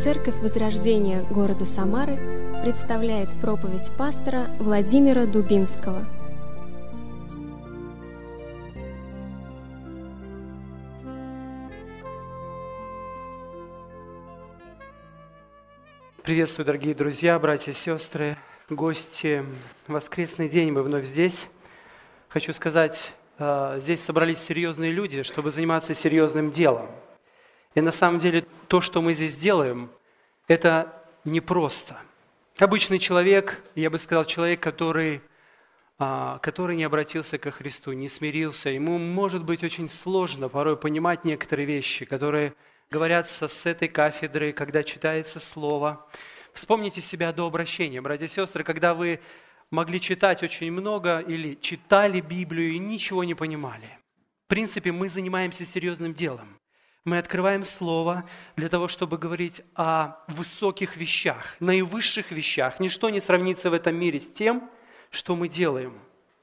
Церковь Возрождения города Самары представляет проповедь пастора Владимира Дубинского. Приветствую, дорогие друзья, братья и сестры, гости. Воскресный день, мы вновь здесь. Хочу сказать, здесь собрались серьезные люди, чтобы заниматься серьезным делом. И на самом деле то, что мы здесь делаем, это непросто. Обычный человек, я бы сказал, человек, который не обратился ко Христу, не смирился, ему может быть очень сложно порой понимать некоторые вещи, которые говорятся с этой кафедры, когда читается Слово. Вспомните себя до обращения, братья и сестры, когда вы могли читать очень много или читали Библию и ничего не понимали. В принципе, мы занимаемся серьезным делом. Мы открываем Слово для того, чтобы говорить о высоких вещах, наивысших вещах. Ничто не сравнится в этом мире с тем, что мы делаем.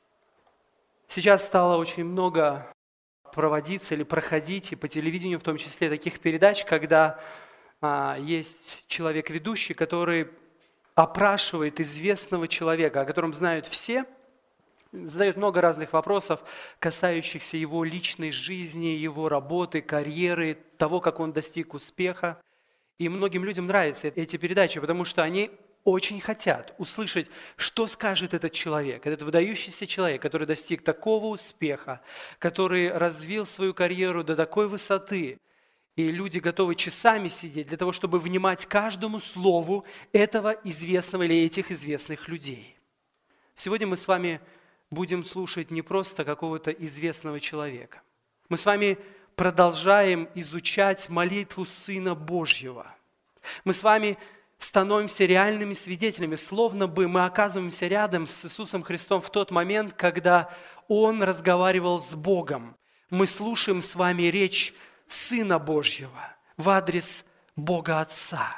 Сейчас стало очень много проводиться или проходить, и по телевидению в том числе, таких передач, когда есть человек-ведущий, который опрашивает известного человека, о котором знают все, задает много разных вопросов, касающихся его личной жизни, его работы, карьеры, того, как он достиг успеха. И многим людям нравятся эти передачи, потому что они очень хотят услышать, что скажет этот человек, этот выдающийся человек, который достиг такого успеха, который развил свою карьеру до такой высоты. И люди готовы часами сидеть для того, чтобы внимать каждому слову этого известного или этих известных людей. Сегодня мы с вами будем слушать не просто какого-то известного человека. Мы с вами продолжаем изучать молитву Сына Божьего. Мы с вами становимся реальными свидетелями, словно бы мы оказываемся рядом с Иисусом Христом в тот момент, когда Он разговаривал с Богом. Мы слушаем с вами речь Сына Божьего в адрес Бога Отца.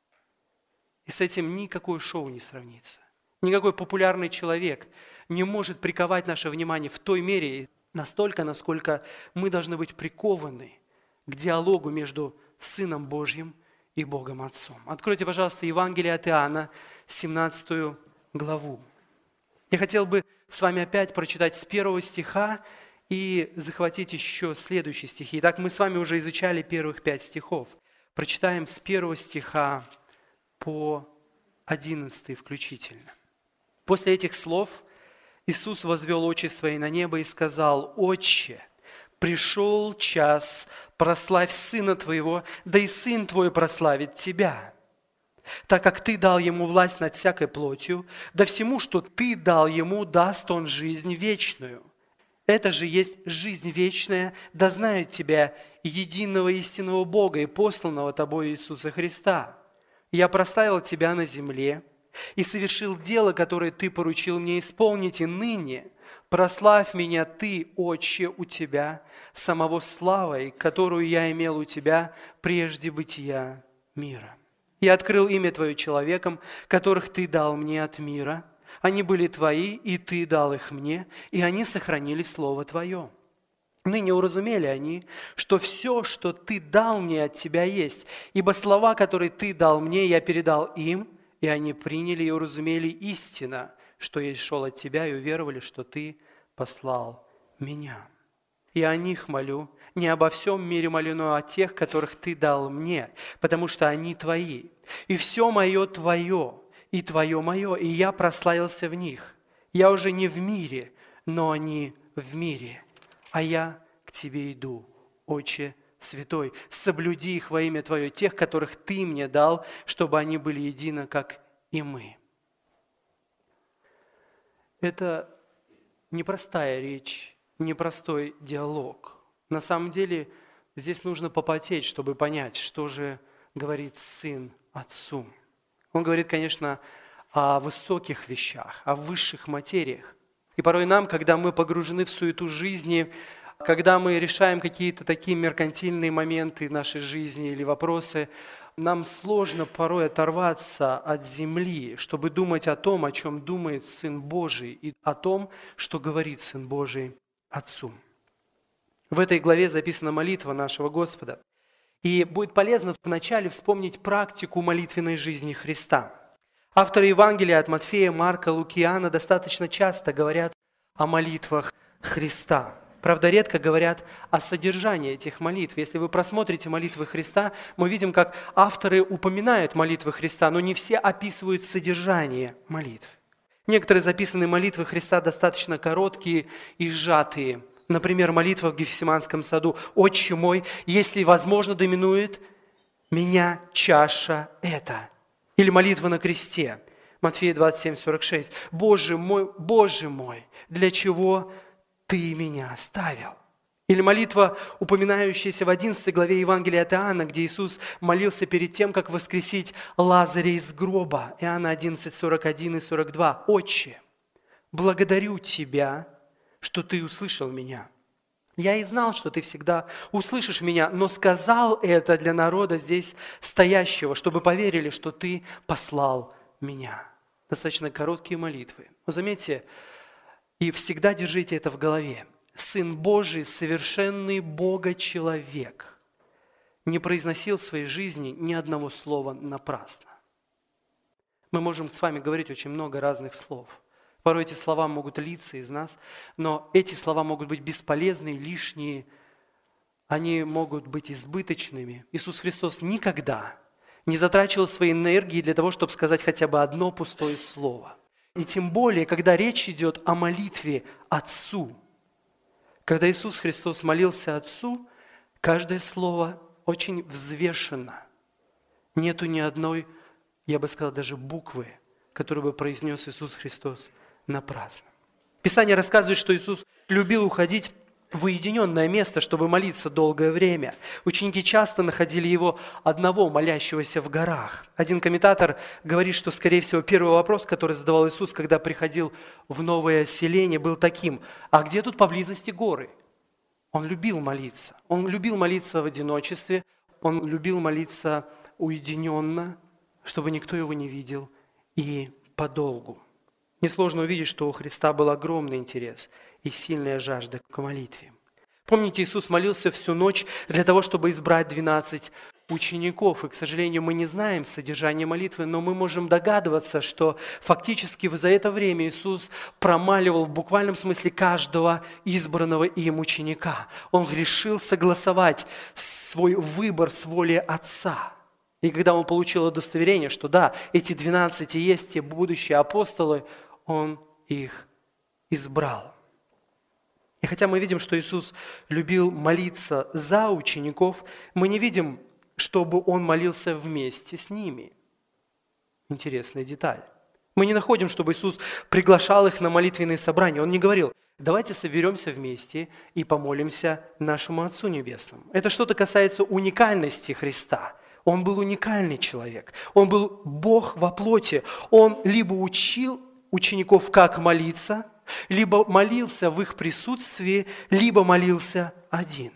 И с этим никакое шоу не сравнится. Никакой популярный человек не может приковать наше внимание в той мере, настолько, насколько мы должны быть прикованы к диалогу между Сыном Божьим и Богом Отцом. Откройте, пожалуйста, Евангелие от Иоанна, 17 главу. Я хотел бы с вами опять прочитать с 1 стиха и захватить еще следующие стихи. Итак, мы с вами уже изучали первых 5 стихов. Прочитаем с 1 стиха по 11 включительно. После этих слов Иисус возвел очи свои на небо и сказал: «Отче, пришел час, прославь Сына Твоего, да и Сын Твой прославит Тебя, так как Ты дал Ему власть над всякой плотью, да всему, что Ты дал Ему, даст Он жизнь вечную. Это же есть жизнь вечная, да знают Тебя, единого истинного Бога и посланного Тобой Иисуса Христа. Я прославил Тебя на земле и совершил дело, которое Ты поручил мне исполнить, и ныне прославь меня Ты, Отче, у Тебя, самого славой, которую я имел у Тебя прежде бытия мира. Я открыл имя Твое человекам, которых Ты дал мне от мира. Они были Твои, и Ты дал их мне, и они сохранили Слово Твое. Ныне уразумели они, что все, что Ты дал мне, от Тебя есть, ибо слова, которые Ты дал мне, я передал им, и они приняли и уразумели истина, что я шел от Тебя, и уверовали, что Ты послал меня. И о них молю, не обо всем мире молю, но о тех, которых Ты дал мне, потому что они Твои. И все мое Твое, и Твое мое, и я прославился в них. Я уже не в мире, но они в мире, а я к Тебе иду, Отче Святой, соблюди их во имя Твое, тех, которых Ты мне дал, чтобы они были едины, как и мы». Это непростая речь, непростой диалог. На самом деле здесь нужно попотеть, чтобы понять, что же говорит Сын Отцу. Он говорит, конечно, о высоких вещах, о высших материях. И порой нам, когда мы погружены в суету жизни, когда мы решаем какие-то такие меркантильные моменты нашей жизни или вопросы, нам сложно порой оторваться от земли, чтобы думать о том, о чем думает Сын Божий, и о том, что говорит Сын Божий Отцу. В этой главе записана молитва нашего Господа. И будет полезно вначале вспомнить практику молитвенной жизни Христа. Авторы Евангелия от Матфея, Марка, Луки и Иоанна достаточно часто говорят о молитвах Христа. Правда, редко говорят о содержании этих молитв. Если вы просмотрите молитвы Христа, мы видим, как авторы упоминают молитвы Христа, но не все описывают содержание молитв. Некоторые записанные молитвы Христа достаточно короткие и сжатые. Например, молитва в Гефсиманском саду: «Отче мой, если возможно, доминует меня чаша эта». Или молитва на кресте, Матфея 27:46. Боже мой, для чего Ты меня оставил?» Или молитва, упоминающаяся в 11 главе Евангелия от Иоанна, где Иисус молился перед тем, как воскресить Лазаря из гроба. Иоанна 11:41 и 42. «Отче, благодарю Тебя, что Ты услышал меня. Я и знал, что Ты всегда услышишь меня, но сказал это для народа здесь стоящего, чтобы поверили, что Ты послал меня». Достаточно короткие молитвы. Но заметьте, и всегда держите это в голове. Сын Божий, совершенный Бога-человек, не произносил в своей жизни ни одного слова напрасно. Мы можем с вами говорить очень много разных слов. Порой эти слова могут литься из нас, но эти слова могут быть бесполезны, лишние, они могут быть избыточными. Иисус Христос никогда не затрачивал свои энергии для того, чтобы сказать хотя бы одно пустое слово. И тем более, когда речь идет о молитве Отцу. Когда Иисус Христос молился Отцу, каждое слово очень взвешено. Нету ни одной, я бы сказал, даже буквы, которую бы произнес Иисус Христос напрасно. Писание рассказывает, что Иисус любил уходить в уединенное место, чтобы молиться долгое время. Ученики часто находили Его одного, молящегося в горах. Один комментатор говорит, что, скорее всего, первый вопрос, который задавал Иисус, когда приходил в новое селение, был таким: а где тут поблизости горы? Он любил молиться. Он любил молиться в одиночестве, он любил молиться уединенно, чтобы никто его не видел, и подолгу. Несложно увидеть, что у Христа был огромный интерес и сильная жажда к молитве. Помните, Иисус молился всю ночь для того, чтобы избрать 12 учеников. И, к сожалению, мы не знаем содержание молитвы, но мы можем догадываться, что фактически за это время Иисус промаливал в буквальном смысле каждого избранного им ученика. Он решил согласовать свой выбор с волей Отца. И когда он получил удостоверение, что да, эти 12 и есть те будущие апостолы, он их избрал. И хотя мы видим, что Иисус любил молиться за учеников, мы не видим, чтобы Он молился вместе с ними. Интересная деталь. Мы не находим, чтобы Иисус приглашал их на молитвенные собрания. Он не говорил: давайте соберемся вместе и помолимся нашему Отцу Небесному. Это что-то касается уникальности Христа. Он был уникальный человек. Он был Бог во плоти. Он либо учил учеников, как молиться, либо молился в их присутствии, либо молился один.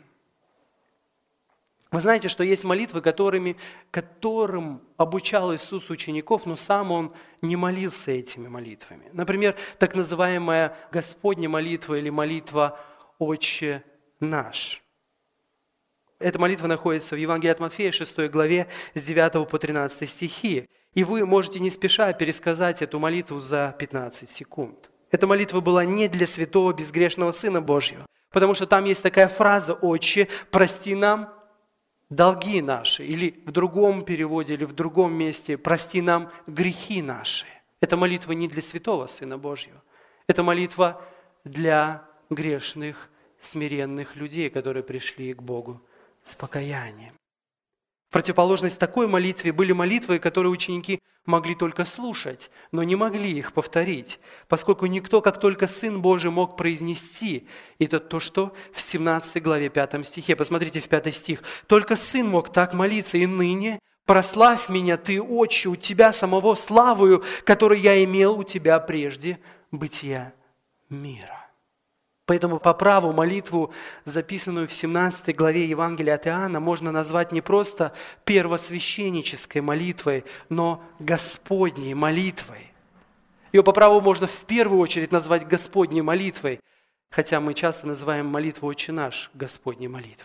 Вы знаете, что есть молитвы, которым обучал Иисус учеников, но сам Он не молился этими молитвами. Например, так называемая Господня молитва или молитва «Отче наш». Эта молитва находится в Евангелии от Матфея, 6 главе, с 9 по 13 стихи. И вы можете не спеша пересказать эту молитву за 15 секунд. Эта молитва была не для святого безгрешного Сына Божьего, потому что там есть такая фраза: «Отче, прости нам долги наши», или в другом переводе, или в другом месте: «Прости нам грехи наши». Эта молитва не для святого Сына Божьего. Это молитва для грешных, смиренных людей, которые пришли к Богу с покаянием. В противоположность такой молитве были молитвы, которые ученики могли только слушать, но не могли их повторить, поскольку никто, как только Сын Божий, мог произнести. Это то, что в 17 главе 5 стихе. Посмотрите в 5 стих. «Только Сын мог так молиться, и ныне прославь меня, Ты, Отче, у Тебя самого славою, которую я имел у Тебя прежде бытия мира». Поэтому по праву молитву, записанную в 17 главе Евангелия от Иоанна, можно назвать не просто первосвященнической молитвой, но Господней молитвой. Ее по праву можно в первую очередь назвать Господней молитвой, хотя мы часто называем молитву «Отче наш» Господней молитвой.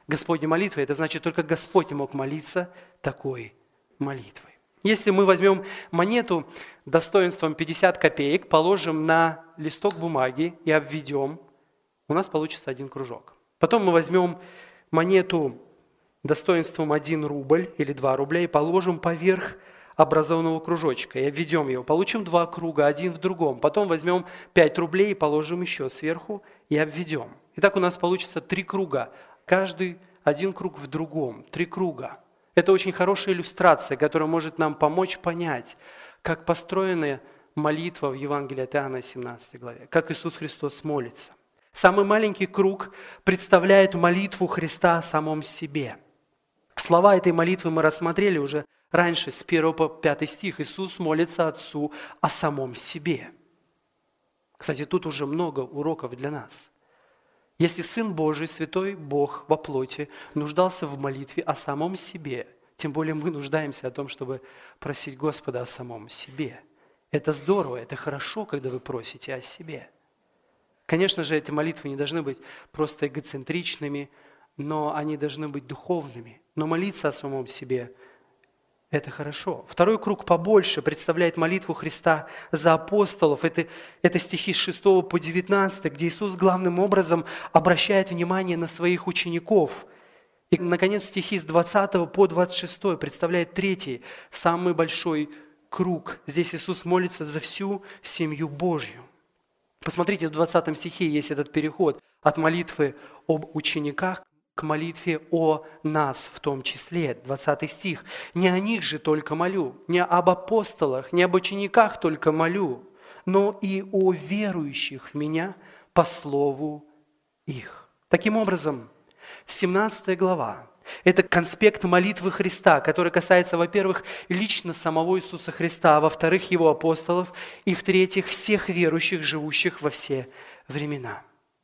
Господней молитвой, это значит, только Господь мог молиться такой молитвой. Если мы возьмем монету достоинством 50 копеек, положим на листок бумаги и обведем, у нас получится один кружок. Потом мы возьмем монету достоинством 1 рубль или 2 рубля и положим поверх образованного кружочка и обведем его. Получим 2 круга, один в другом. Потом возьмем 5 рублей и положим еще сверху и обведем. Итак, у нас получится 3 круга. Каждый один круг в другом. 3 круга. Это очень хорошая иллюстрация, которая может нам помочь понять, как построена молитва в Евангелии от Иоанна 17 главе, как Иисус Христос молится. Самый маленький круг представляет молитву Христа о самом себе. Слова этой молитвы мы рассмотрели уже раньше, с 1 по 5 стих. Иисус молится Отцу о самом себе. Кстати, тут уже много уроков для нас. Если Сын Божий, Святой Бог во плоти, нуждался в молитве о самом себе, тем более мы нуждаемся о том, чтобы просить Господа о самом себе. Это здорово, это хорошо, когда вы просите о себе. Конечно же, эти молитвы не должны быть просто эгоцентричными, но они должны быть духовными. Но молиться о самом себе – это хорошо. Второй круг побольше представляет молитву Христа за апостолов. Это стихи с 6 по 19, где Иисус главным образом обращает внимание на своих учеников. И, наконец, стихи с 20 по 26 представляет третий, самый большой круг. Здесь Иисус молится за всю семью Божью. Посмотрите, в 20 стихе есть этот переход от молитвы об учениках к молитве о нас в том числе. 20 стих. «Не о них же только молю, не об апостолах, не об учениках только молю, но и о верующих в Меня по слову их». Таким образом, 17 глава – это конспект молитвы Христа, который касается, во-первых, лично самого Иисуса Христа, а во-вторых, Его апостолов, и в-третьих, всех верующих, живущих во все времена.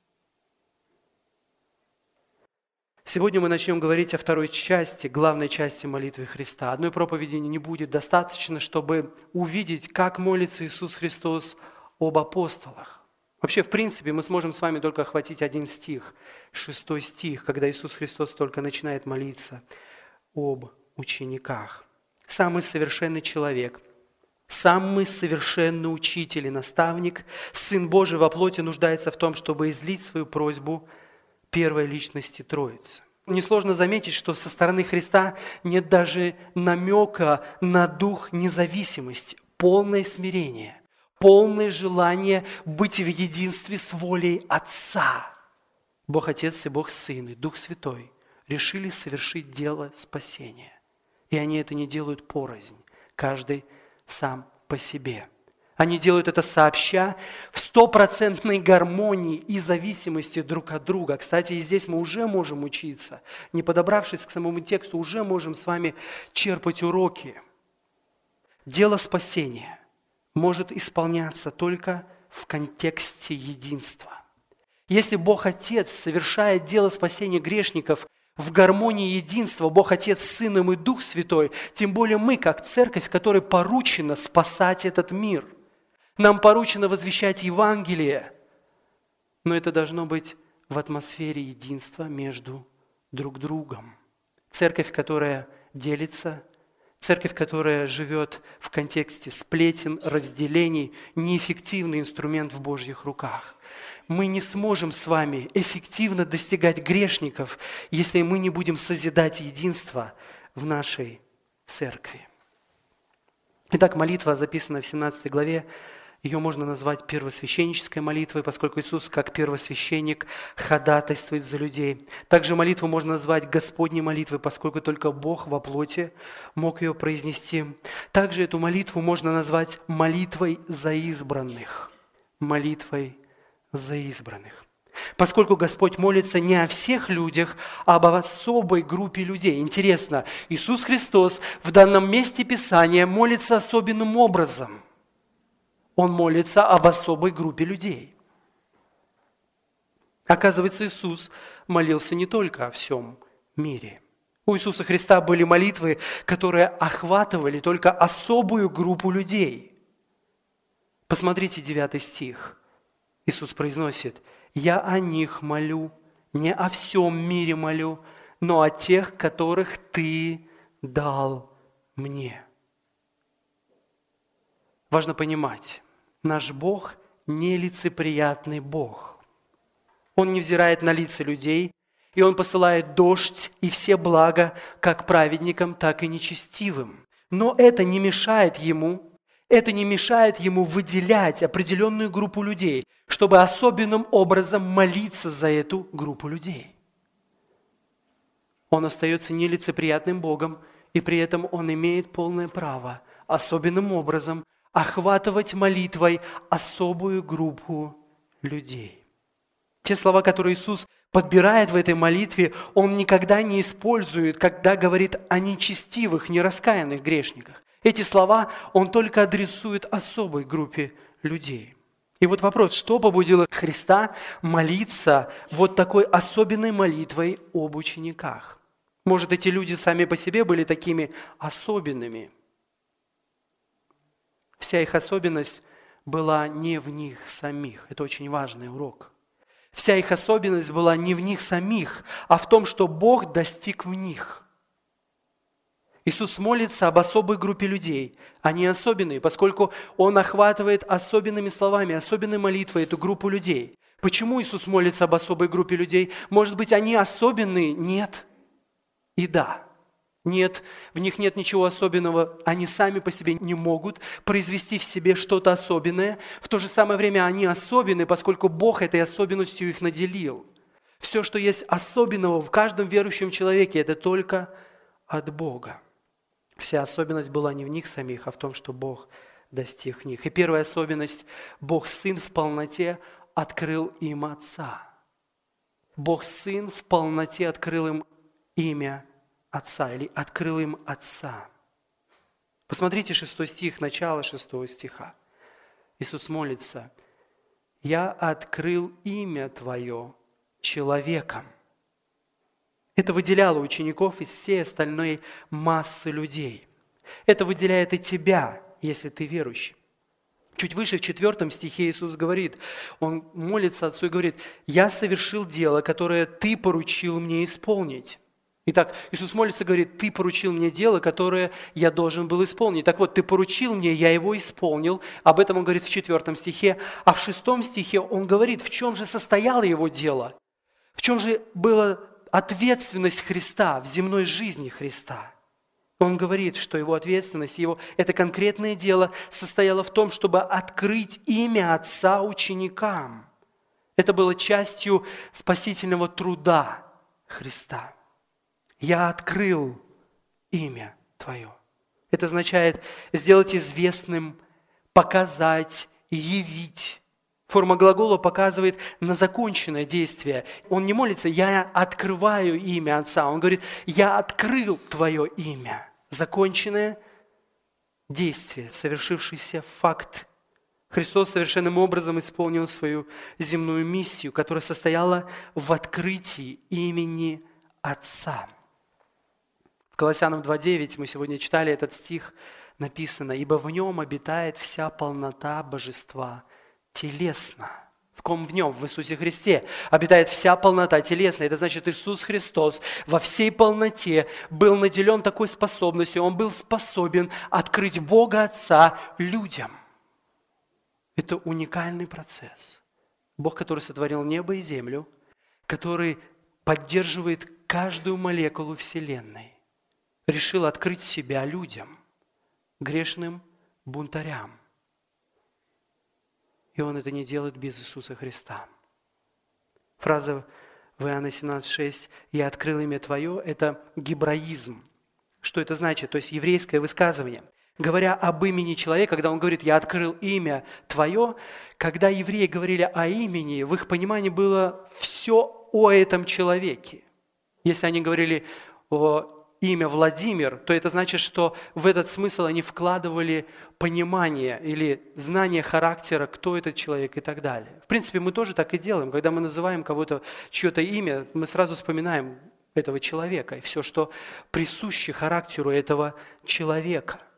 Сегодня мы начнем говорить о второй части, главной части молитвы Христа. Одной проповеди не будет достаточно, чтобы увидеть, как молится Иисус Христос об апостолах. Вообще, в принципе, мы сможем с вами только охватить один стих, 6 стих, когда Иисус Христос только начинает молиться об учениках. Самый совершенный человек, самый совершенный учитель и наставник, Сын Божий во плоти нуждается в том, чтобы излить свою просьбу первой личности Троицы. Несложно заметить, что со стороны Христа нет даже намека на дух независимости, полное смирение, полное желание быть в единстве с волей Отца. Бог Отец и Бог Сын и Дух Святой решили совершить дело спасения. И они это не делают порознь, каждый сам по себе. Они делают это сообща, в 100% гармонии и зависимости друг от друга. Кстати, и здесь мы уже можем учиться. Не подобравшись к самому тексту, уже можем с вами черпать уроки. Дело спасения может исполняться только в контексте единства. Если Бог Отец совершает дело спасения грешников в гармонии единства, Бог Отец с Сыном и Дух Святой, тем более мы, как церковь, которой поручено спасать этот мир. Нам поручено возвещать Евангелие, но это должно быть в атмосфере единства между друг другом. Церковь, которая делится, церковь, которая живет в контексте сплетен, разделений, неэффективный инструмент в Божьих руках. Мы не сможем с вами эффективно достигать грешников, если мы не будем созидать единство в нашей церкви. Итак, молитва записана в 17 главе. Ее можно назвать первосвященнической молитвой, поскольку Иисус, как первосвященник, ходатайствует за людей. Также молитву можно назвать Господней молитвой, поскольку только Бог во плоти мог ее произнести. Также эту молитву можно назвать молитвой за избранных. Молитвой за избранных. Поскольку Господь молится не о всех людях, а об особой группе людей. Интересно, Иисус Христос в данном месте Писания молится особенным образом. Он молится об особой группе людей. Оказывается, Иисус молился не только о всем мире. У Иисуса Христа были молитвы, которые охватывали только особую группу людей. Посмотрите 9 стих. Иисус произносит: «Я о них молю, не о всем мире молю, но о тех, которых Ты дал мне». Важно понимать, наш Бог нелицеприятный Бог. Он не взирает на лица людей, и Он посылает дождь и все блага как праведникам, так и нечестивым. Но это не мешает Ему выделять определенную группу людей, чтобы особенным образом молиться за эту группу людей. Он остается нелицеприятным Богом, и при этом Он имеет полное право особенным образом охватывать молитвой особую группу людей. Те слова, которые Иисус подбирает в этой молитве, Он никогда не использует, когда говорит о нечестивых, нераскаянных грешниках. Эти слова Он только адресует особой группе людей. И вот вопрос, что побудило Христа молиться вот такой особенной молитвой об учениках? Может, эти люди сами по себе были такими особенными? Вся их особенность была не в них самих. Это очень важный урок. Вся их особенность была не в них самих, а в том, что Бог достиг в них. Иисус молится об особой группе людей. Они особенные, поскольку Он охватывает особенными словами, особенной молитвой эту группу людей. Почему Иисус молится об особой группе людей? Может быть, они особенные? Нет. И да. Нет, в них нет ничего особенного. Они сами по себе не могут произвести в себе что-то особенное. В то же самое время они особенны, поскольку Бог этой особенностью их наделил. Все, что есть особенного в каждом верующем человеке, это только от Бога. Вся особенность была не в них самих, а в том, что Бог достиг них. И первая особенность – Бог Сын в полноте открыл им Отца. Бог Сын в полноте открыл им имя Отца, или открыл им Отца. Посмотрите 6 стих, начало 6 стиха. Иисус молится: «Я открыл имя Твое человеком». Это выделяло учеников из всей остальной массы людей. Это выделяет и тебя, если ты верующий. Чуть выше, в 4 стихе Иисус говорит, Он молится Отцу и говорит: «Я совершил дело, которое Ты поручил мне исполнить». Итак, Иисус молится и говорит: «Ты поручил мне дело, которое я должен был исполнить». Так вот, Ты поручил мне, я его исполнил. Об этом Он говорит в 4 стихе. А в 6 стихе Он говорит, в чем же состояло Его дело. В чем же была ответственность Христа в земной жизни Христа. Он говорит, что Его ответственность, это конкретное дело состояло в том, чтобы открыть имя Отца ученикам. Это было частью спасительного труда Христа. «Я открыл имя Твое». Это означает сделать известным, показать, явить. Форма глагола показывает на законченное действие. Он не молится: «Я открываю имя Отца». Он говорит: «Я открыл Твое имя». Законченное действие, совершившийся факт. Христос совершенным образом исполнил свою земную миссию, которая состояла в открытии имени Отца. В Колоссянам 2:9 мы сегодня читали этот стих, написано: «Ибо в Нем обитает вся полнота Божества телесно». В ком? В Нем, в Иисусе Христе, обитает вся полнота телесная. Это значит, Иисус Христос во всей полноте был наделен такой способностью, Он был способен открыть Бога Отца людям. Это уникальный процесс. Бог, который сотворил небо и землю, который поддерживает каждую молекулу Вселенной, решил открыть себя людям, грешным бунтарям. И Он это не делает без Иисуса Христа. Фраза в Иоанна 17:6 «Я открыл имя Твое» – это гебраизм. Что это значит? То есть еврейское высказывание. Говоря об имени человека, когда он говорит: «Я открыл имя Твое», когда евреи говорили о имени, в их понимании было все о этом человеке. Если они говорили о имя Владимир, то это значит, что в этот смысл они вкладывали понимание или знание характера, кто этот человек и так далее. В принципе, мы тоже так и делаем. Когда мы называем кого-то, чье-то имя, мы сразу вспоминаем этого человека и все, что присуще характеру этого человека.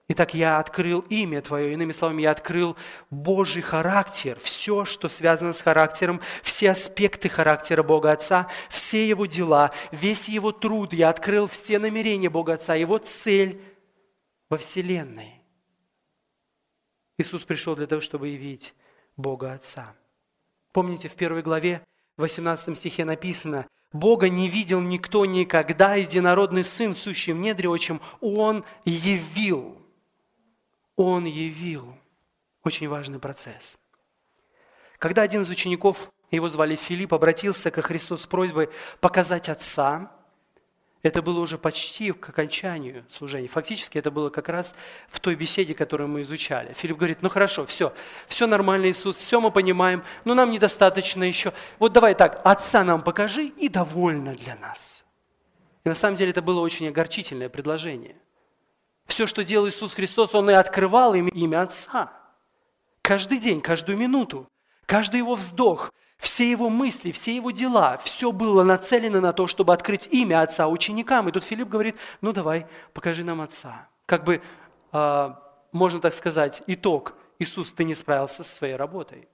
Итак, я открыл имя Твое, иными словами, я открыл Божий характер, все, что связано с характером, все аспекты характера Бога Отца, все Его дела, весь Его труд, я открыл все намерения Бога Отца, Его цель во Вселенной. Иисус пришел для того, чтобы явить Бога Отца. Помните, в 1 главе, в 18 стихе написано: «Бога не видел никто никогда, единородный Сын, сущий в недре отчим, Он явил». Он явил. Очень важный процесс. Когда один из учеников, его звали Филипп, обратился ко Христу с просьбой показать Отца, это было уже почти к окончанию служения. Фактически это было как раз в той беседе, которую мы изучали. Филипп говорит: ну хорошо, все нормально, Иисус, все мы понимаем, но нам недостаточно еще. Вот давай так, Отца нам покажи, и довольно для нас. И на самом деле это было очень огорчительное предложение. Все, что делал Иисус Христос, Он и открывал им имя Отца. Каждый день, каждую минуту, каждый Его вздох, все Его мысли, все Его дела, все было нацелено на то, чтобы открыть имя Отца ученикам. И тут Филипп говорит: ну давай, покажи нам Отца. Как бы, можно так сказать, итог: Иисус, ты не справился со своей работой.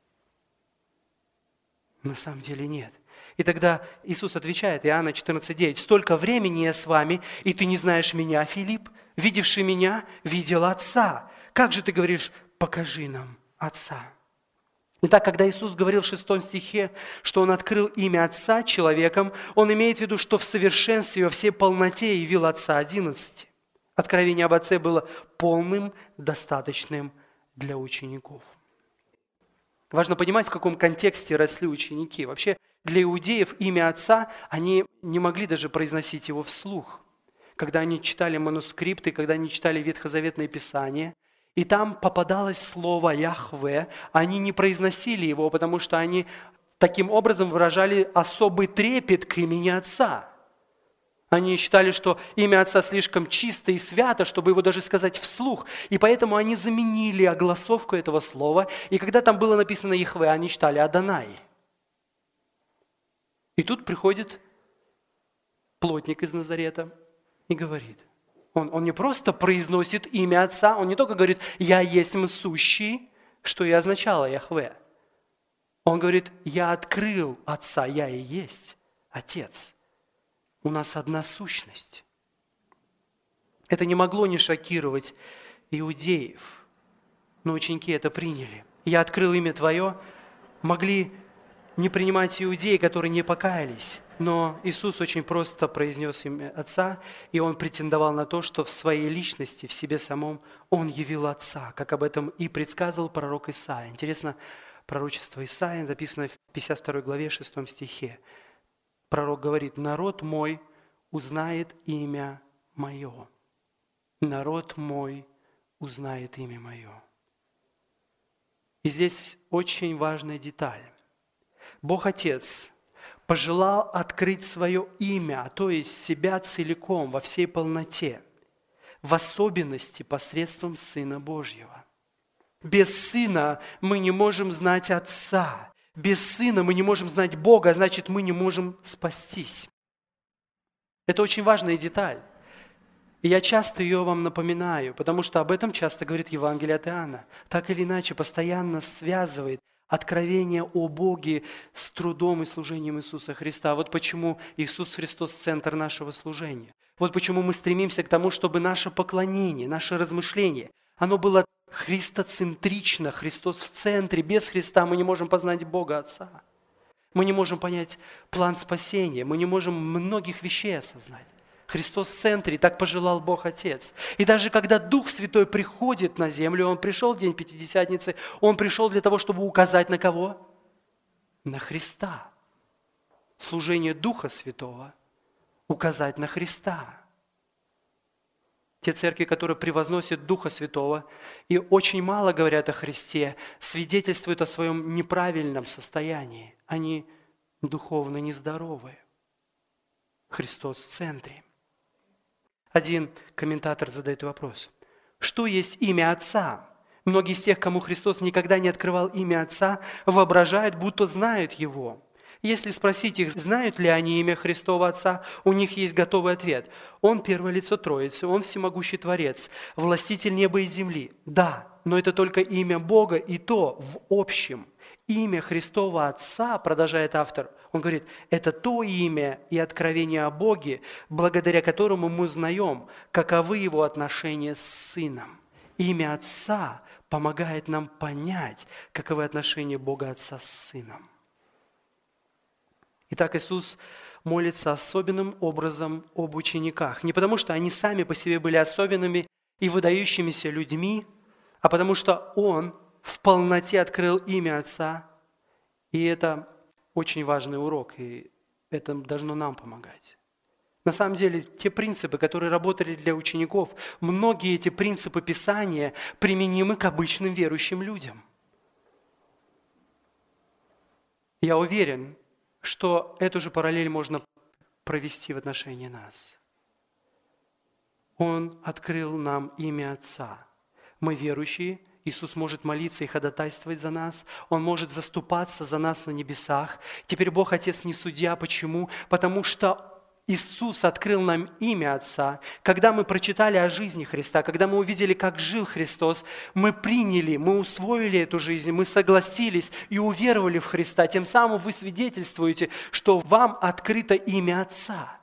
На самом деле нет. И тогда Иисус отвечает, Иоанна 14:9: «Столько времени я с вами, и ты не знаешь меня, Филипп? Видевший меня, видел Отца. Как же ты говоришь: покажи нам Отца?» Итак, когда Иисус говорил в 6 стихе, что Он открыл имя Отца человеком, Он имеет в виду, что в совершенстве, во всей полноте явил Отца 11. Откровение об Отце было полным, достаточным для учеников. Важно понимать, в каком контексте росли ученики. Вообще, для иудеев имя Отца, они не могли даже произносить его вслух. Когда они читали манускрипты, когда они читали Ветхозаветное Писание, и там попадалось слово Яхве, они не произносили его, потому что они таким образом выражали особый трепет к имени Отца. Они считали, что имя Отца слишком чисто и свято, чтобы его даже сказать вслух. И поэтому они заменили огласовку этого слова. И когда там было написано Яхве, они читали Адонай. И тут приходит плотник из Назарета и говорит. Он не просто произносит имя Отца, он не только говорит: «Я есть сущий», что и означало Яхве. Он говорит: «Я открыл Отца, я и есть Отец». У нас одна сущность. Это не могло не шокировать иудеев, но ученики это приняли. «Я открыл имя Твое» могли не принимать иудеи, которые не покаялись, но Иисус очень просто произнес имя Отца, и Он претендовал на то, что в своей личности, в себе самом, Он явил Отца, как об этом и предсказывал пророк Исаия. Интересно, пророчество Исаия записано в 52 главе 6 стихе. Пророк говорит: «Народ мой узнает имя мое». Народ мой узнает имя мое. И здесь очень важная деталь. Бог Отец пожелал открыть свое имя, то есть себя целиком, во всей полноте, в особенности посредством Сына Божьего. Без Сына мы не можем знать Отца. Без Сына мы не можем знать Бога, а значит, мы не можем спастись. Это очень важная деталь. И я часто ее вам напоминаю, потому что об этом часто говорит Евангелие от Иоанна. Так или иначе, постоянно связывает откровение о Боге с трудом и служением Иисуса Христа. Вот почему Иисус Христос – центр нашего служения. Вот почему мы стремимся к тому, чтобы наше поклонение, наше размышление, оно было христоцентрично, Христос в центре. Без Христа мы не можем познать Бога Отца. Мы не можем понять план спасения, мы не можем многих вещей осознать. Христос в центре, и так пожелал Бог Отец. И даже когда Дух Святой приходит на землю, Он пришел в день Пятидесятницы, Он пришел для того, чтобы указать на кого? На Христа. Служение Духа Святого – указать на Христа. Те церкви, которые превозносят Духа Святого и очень мало говорят о Христе, свидетельствуют о своем неправильном состоянии. Они духовно нездоровы. Христос в центре. Один комментатор задает вопрос: что есть имя Отца? Многие из тех, кому Христос никогда не открывал имя Отца, воображают, будто знают Его. Если спросить их, знают ли они имя Христова Отца, у них есть готовый ответ. Он первое лицо Троицы, Он всемогущий Творец, властитель неба и земли. Да, но это только имя Бога, и то в общем. Имя Христова Отца, продолжает автор, он говорит, это то имя и откровение о Боге, благодаря которому мы узнаем, каковы Его отношения с Сыном. Имя Отца помогает нам понять, каковы отношения Бога Отца с Сыном. Итак, Иисус молится особенным образом об учениках. Не потому, что они сами по себе были особенными и выдающимися людьми, а потому что Он в полноте открыл имя Отца. И это очень важный урок, и это должно нам помогать. На самом деле, те принципы, которые работали для учеников, многие эти принципы Писания применимы к обычным верующим людям. Я уверен, что эту же параллель можно провести в отношении нас. Он открыл нам имя Отца. Мы верующие, Иисус может молиться и ходатайствовать за нас. Он может заступаться за нас на небесах. Теперь Бог Отец не судья. Почему? Потому что Иисус открыл нам имя Отца. Когда мы прочитали о жизни Христа, когда мы увидели, как жил Христос, мы приняли, мы усвоили эту жизнь, мы согласились и уверовали в Христа. Тем самым вы свидетельствуете, что вам открыто имя Отца.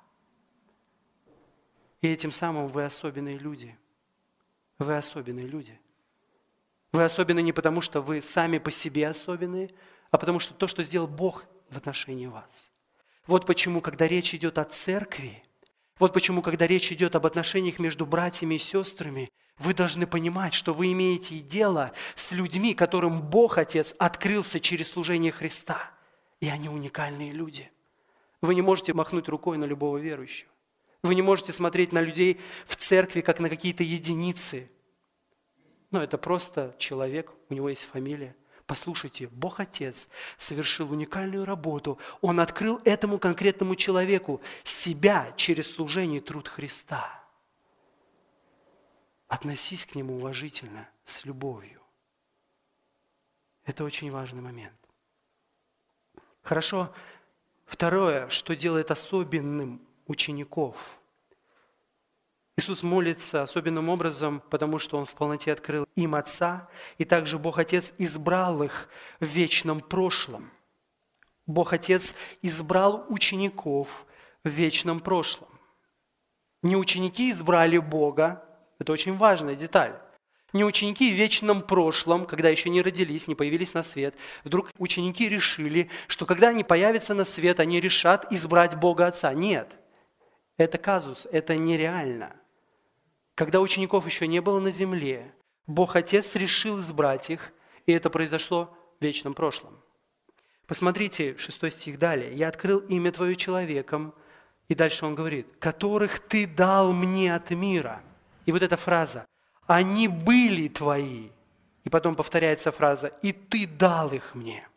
И этим самым вы особенные люди. Вы особенные люди. Вы особенные не потому, что вы сами по себе особенные, а потому что то, что сделал Бог в отношении вас. Вот почему, когда речь идет о церкви, вот почему, когда речь идет об отношениях между братьями и сестрами, вы должны понимать, что вы имеете дело с людьми, которым Бог Отец открылся через служение Христа. И они уникальные люди. Вы не можете махнуть рукой на любого верующего. Вы не можете смотреть на людей в церкви, как на какие-то единицы. Но это просто человек, у него есть фамилия. Послушайте, Бог Отец совершил уникальную работу. Он открыл этому конкретному человеку себя через служение и труд Христа. Относись к нему уважительно, с любовью. Это очень важный момент. Хорошо. Второе, что делает особенным учеников. Иисус молится особенным образом, потому что Он в полноте открыл им Отца, и также Бог Отец избрал их в вечном прошлом. Бог Отец избрал учеников в вечном прошлом. Не ученики избрали Бога, это очень важная деталь. Не ученики в вечном прошлом, когда еще не родились, не появились на свет. Вдруг ученики решили, что когда они появятся на свет, они решат избрать Бога Отца. Нет, это казус, это нереально. Когда учеников еще не было на земле, Бог Отец решил избрать их, и это произошло в вечном прошлом. Посмотрите, 6 стих далее. «Я открыл имя Твое человеком», и дальше он говорит, «которых Ты дал мне от мира». И вот эта фраза «они были Твои». И потом повторяется фраза «и Ты дал их мне».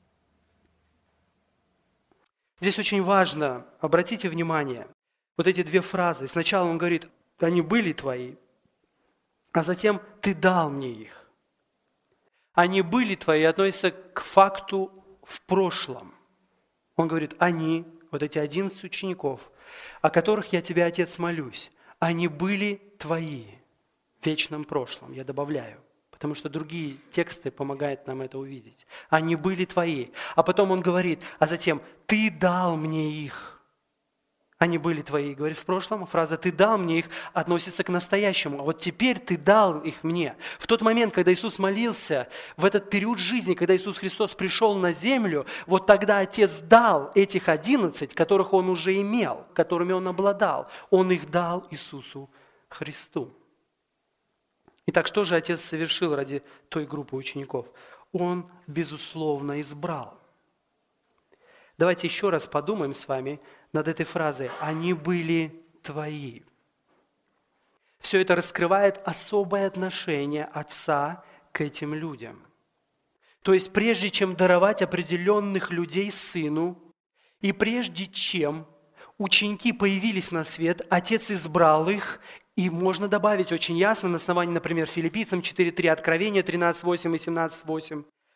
Здесь очень важно, обратите внимание, вот эти две фразы. Сначала он говорит «они были Твои», а затем «Ты дал мне их». «Они были Твои» относятся к факту в прошлом. Он говорит «они», вот эти 11 учеников, о которых я Тебя, Отец, молюсь, они были Твои в вечном прошлом, я добавляю, потому что другие тексты помогают нам это увидеть. Они были Твои. А потом он говорит, а затем «Ты дал мне их». Они были Твои, говорит в прошлом, а фраза «Ты дал мне их» относится к настоящему. А вот теперь Ты дал их мне. В тот момент, когда Иисус молился, в этот период жизни, когда Иисус Христос пришел на землю, вот тогда Отец дал этих 11, которых Он уже имел, которыми Он обладал. Он их дал Иисусу Христу. Итак, что же Отец совершил ради той группы учеников? Он, безусловно, избрал. Давайте еще раз подумаем с вами над этой фразой «они были Твои». Все это раскрывает особое отношение Отца к этим людям. То есть прежде чем даровать определенных людей Сыну, и прежде чем ученики появились на свет, Отец избрал их, и можно добавить очень ясно на основании, например, Филиппийцам 4:3, Откровения 13:8 и 17:8.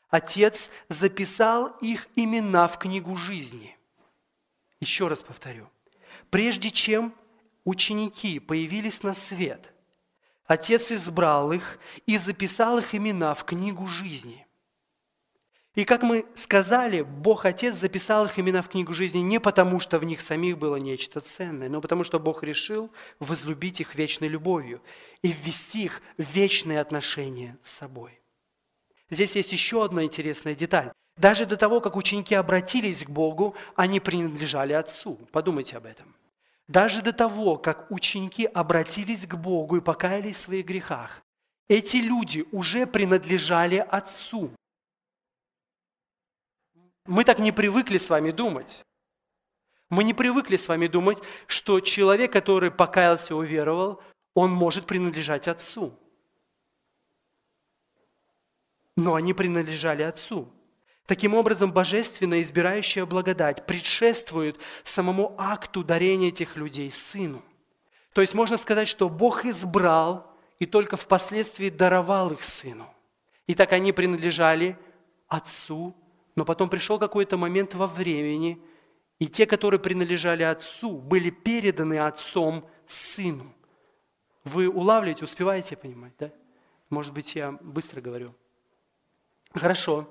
Отец записал их имена в книгу жизни. Еще раз повторю. Прежде чем ученики появились на свет, Отец избрал их и записал их имена в книгу жизни. И как мы сказали, Бог Отец записал их имена в книгу жизни не потому, что в них самих было нечто ценное, но потому, что Бог решил возлюбить их вечной любовью и ввести их в вечные отношения с собой. Здесь есть еще одна интересная деталь. Даже до того, как ученики обратились к Богу, они принадлежали Отцу. Подумайте об этом. Даже до того, как ученики обратились к Богу и покаялись в своих грехах, эти люди уже принадлежали Отцу. Мы так не привыкли с вами думать. Мы не привыкли с вами думать, что человек, который покаялся и уверовал, он может принадлежать Отцу. Но они принадлежали Отцу. Таким образом, божественная избирающая благодать предшествует самому акту дарения этих людей Сыну. То есть можно сказать, что Бог избрал и только впоследствии даровал их Сыну. И так они принадлежали Отцу, но потом пришел какой-то момент во времени, и те, которые принадлежали Отцу, были переданы Отцом Сыну. Вы улавливаете, успеваете понимать, да? Может быть, я быстро говорю. Хорошо.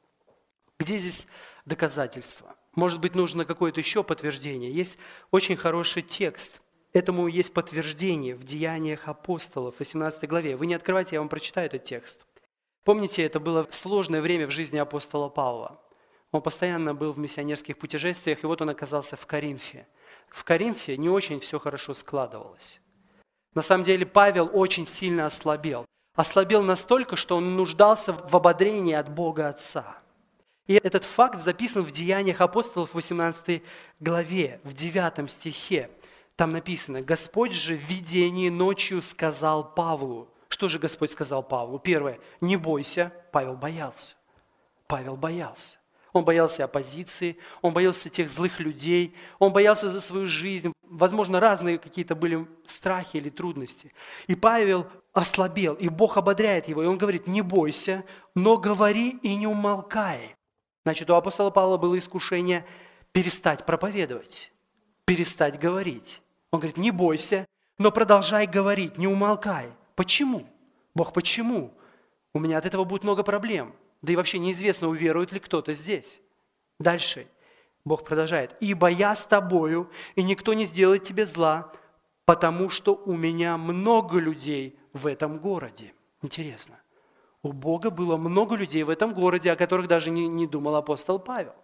Где здесь доказательства? Может быть, нужно какое-то еще подтверждение. Есть очень хороший текст. Этому есть подтверждение в Деяниях апостолов, 18 главе. Вы не открывайте, я вам прочитаю этот текст. Помните, это было сложное время в жизни апостола Павла. Он постоянно был в миссионерских путешествиях, и вот он оказался в Коринфе. В Коринфе не очень все хорошо складывалось. На самом деле Павел очень сильно ослабел. Ослабел настолько, что он нуждался в ободрении от Бога Отца. И этот факт записан в Деяниях апостолов в 18 главе, в 9 стихе. Там написано: «Господь же в видении ночью сказал Павлу». Что же Господь сказал Павлу? Первое, не бойся. Павел боялся. Павел боялся. Он боялся оппозиции, он боялся тех злых людей, он боялся за свою жизнь. Возможно, разные какие-то были страхи или трудности. И Павел ослабел, и Бог ободряет его. И он говорит: не бойся, но говори и не умолкай. Значит, у апостола Павла было искушение перестать проповедовать, перестать говорить. Он говорит: не бойся, но продолжай говорить, не умолкай. Почему? Бог, почему? У меня от этого будет много проблем. Да и вообще неизвестно, уверует ли кто-то здесь. Дальше Бог продолжает: «Ибо я с тобою, и никто не сделает тебе зла, потому что у меня много людей в этом городе». Интересно. У Бога было много людей в этом городе, о которых даже не думал апостол Павел.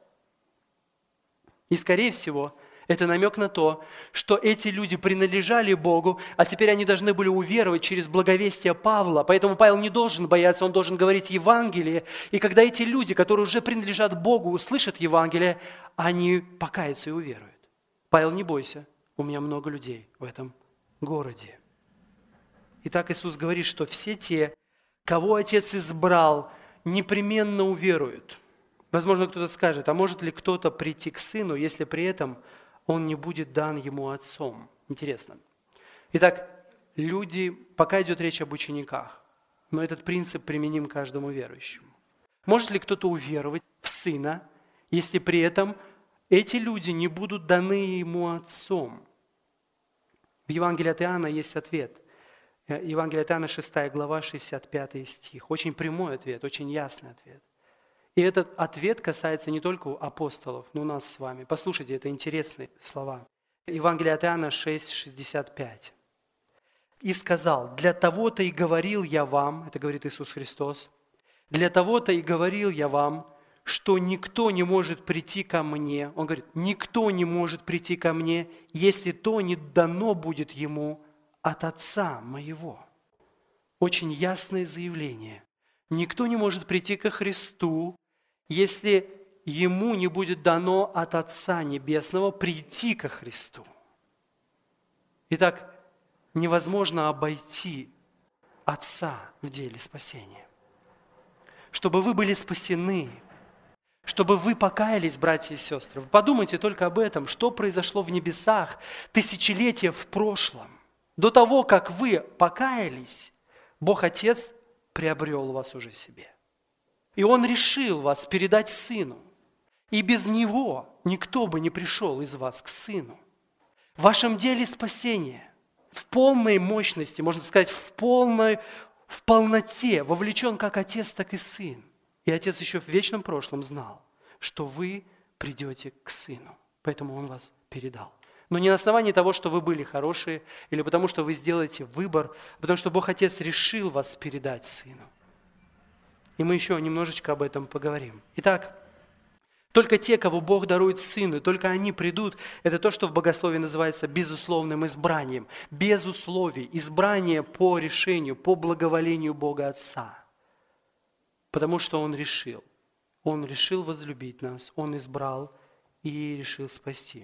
И, скорее всего, это намек на то, что эти люди принадлежали Богу, а теперь они должны были уверовать через благовестие Павла. Поэтому Павел не должен бояться, он должен говорить Евангелие. И когда эти люди, которые уже принадлежат Богу, услышат Евангелие, они покаются и уверуют. Павел, не бойся, у меня много людей в этом городе. Итак, Иисус говорит, что все те, кого Отец избрал, непременно уверуют. Возможно, кто-то скажет: а может ли кто-то прийти к Сыну, если при этом он не будет дан ему Отцом? Интересно. Итак, люди, пока идет речь об учениках, но этот принцип применим к каждому верующему. Может ли кто-то уверовать в Сына, если при этом эти люди не будут даны ему Отцом? В Евангелии от Иоанна есть ответ. Евангелие от Иоанна, 6 глава, 65 стих. Очень прямой ответ, очень ясный ответ. И этот ответ касается не только апостолов, но и нас с вами. Послушайте, это интересные слова. Евангелие от Иоанна 6, 65. «И сказал: для того-то и говорил я вам», это говорит Иисус Христос, «для того-то и говорил я вам, что никто не может прийти ко мне». Он говорит: «Никто не может прийти ко мне, если то не дано будет ему от Отца моего». Очень ясное заявление. Никто не может прийти ко Христу, если ему не будет дано от Отца Небесного прийти ко Христу. Итак, невозможно обойти Отца в деле спасения. Чтобы вы были спасены, чтобы вы покаялись, братья и сестры, подумайте только об этом, что произошло в небесах тысячелетия в прошлом. До того, как вы покаялись, Бог Отец приобрел вас уже себе. И Он решил вас передать Сыну. И без Него никто бы не пришел из вас к Сыну. В вашем деле спасения, в полной мощности, можно сказать, в полноте вовлечен как Отец, так и Сын. И Отец еще в вечном прошлом знал, что вы придете к Сыну. Поэтому Он вас передал. Но не на основании того, что вы были хорошие, или потому что вы сделаете выбор, а потому что Бог Отец решил вас передать Сыну. И мы еще немножечко об этом поговорим. Итак, только те, кого Бог дарует Сыну, только они придут. Это то, что в богословии называется безусловным избранием. Без условий. Избрание по решению, по благоволению Бога Отца. Потому что Он решил. Он решил возлюбить нас. Он избрал и решил спасти.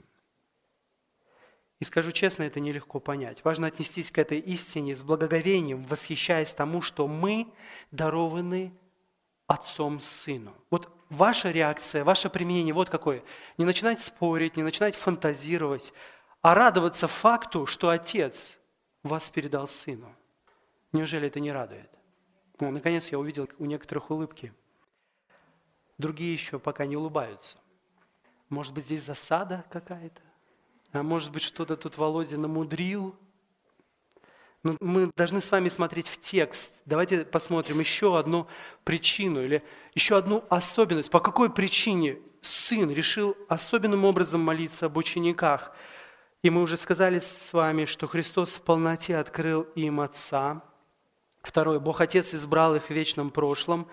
И скажу честно, это нелегко понять. Важно отнестись к этой истине с благоговением, восхищаясь тому, что мы дарованы Отцом Сыну. Вот ваша реакция, ваше применение вот какое. Не начинать спорить, не начинать фантазировать, а радоваться факту, что Отец вас передал Сыну. Неужели это не радует? Наконец я увидел у некоторых улыбки. Другие еще пока не улыбаются. Может быть, здесь засада какая-то? А может быть, что-то тут Володя намудрил? Но мы должны с вами смотреть в текст. Давайте посмотрим еще одну причину или еще одну особенность. По какой причине Сын решил особенным образом молиться об учениках? И мы уже сказали с вами, что Христос в полноте открыл им Отца. Второе, Бог Отец избрал их в вечном прошлом.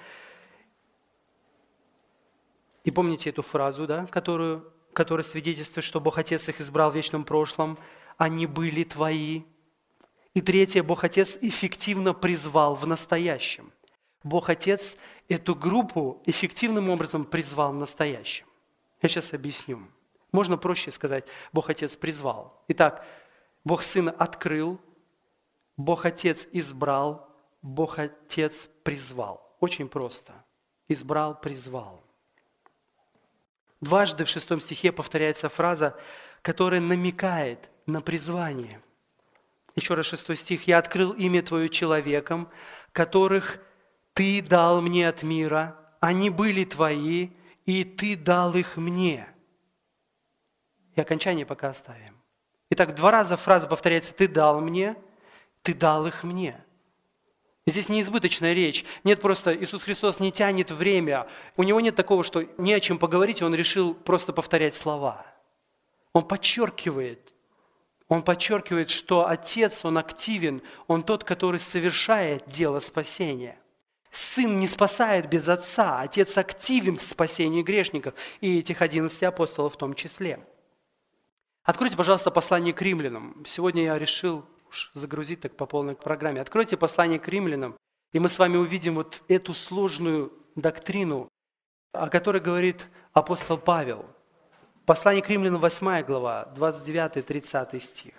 И помните эту фразу, да, которая свидетельствует, что Бог Отец их избрал в вечном прошлом. Они были твои. И третье, Бог Отец эффективно призвал в настоящем. Бог Отец эту группу эффективным образом призвал в настоящем. Я сейчас объясню. Можно проще сказать, Бог Отец призвал. Итак, Бог Сына открыл, Бог Отец избрал, Бог Отец призвал. Очень просто. Избрал, призвал. Дважды в 6 стихе повторяется фраза, которая намекает на призвание. Еще раз 6 стих. «Я открыл имя Твое человекам, которых Ты дал мне от мира. Они были Твои, и Ты дал их мне». И окончание пока оставим. Итак, 2 раза фраза повторяется «Ты дал мне», «Ты дал их мне». Здесь неизбыточная речь. Нет просто, Иисус Христос не тянет время. У Него нет такого, что не о чем поговорить, Он решил просто повторять слова. Он подчеркивает, что Отец, Он активен, Он тот, который совершает дело спасения. Сын не спасает без Отца, Отец активен в спасении грешников, и этих 11 апостолов в том числе. Откройте, пожалуйста, послание к римлянам. Сегодня я решил загрузить так по полной программе. Откройте послание к римлянам, и мы с вами увидим вот эту сложную доктрину, о которой говорит апостол Павел. Послание к римлянам, 8 глава, 29-30 стих.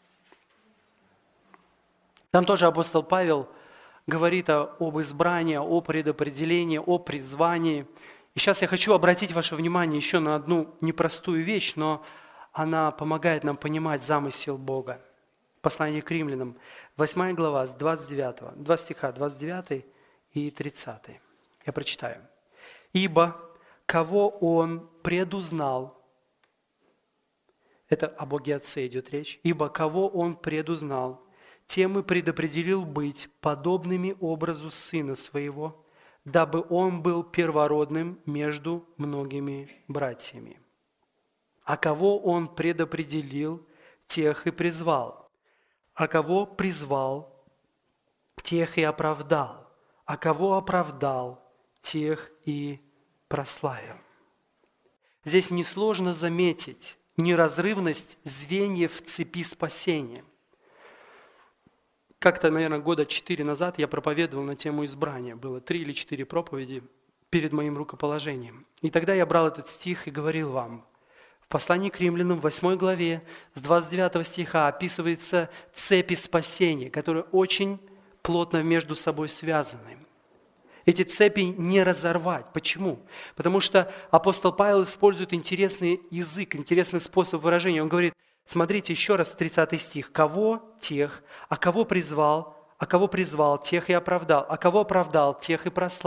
Там тоже апостол Павел говорит об избрании, о предопределении, о призвании. И сейчас я хочу обратить ваше внимание еще на одну непростую вещь, но она помогает нам понимать замысел Бога. Послание к римлянам, 8 глава, с 29, 2 стиха, 29 и 30. Я прочитаю. «Ибо кого Он предузнал». Это о Боге Отце идет речь. «Ибо кого Он предузнал, тем и предопределил быть подобными образу Сына Своего, дабы Он был первородным между многими братьями. А кого Он предопределил, тех и призвал. А кого призвал, тех и оправдал. А кого оправдал, тех и прославил». Здесь несложно заметить неразрывность звеньев цепи спасения. Как-то, наверное, года 4 назад я проповедовал на тему избрания. Было 3 или 4 проповеди перед моим рукоположением. И тогда я брал этот стих и говорил вам. В послании к римлянам, 8 главе, с 29 стиха описывается цепи спасения, которые очень плотно между собой связаны. Эти цепи не разорвать. Почему? Потому что апостол Павел использует интересный язык, интересный способ выражения. Он говорит, смотрите еще раз 30 стих. «Кого? Тех. А кого призвал, тех и оправдал. А кого оправдал, тех и прославил».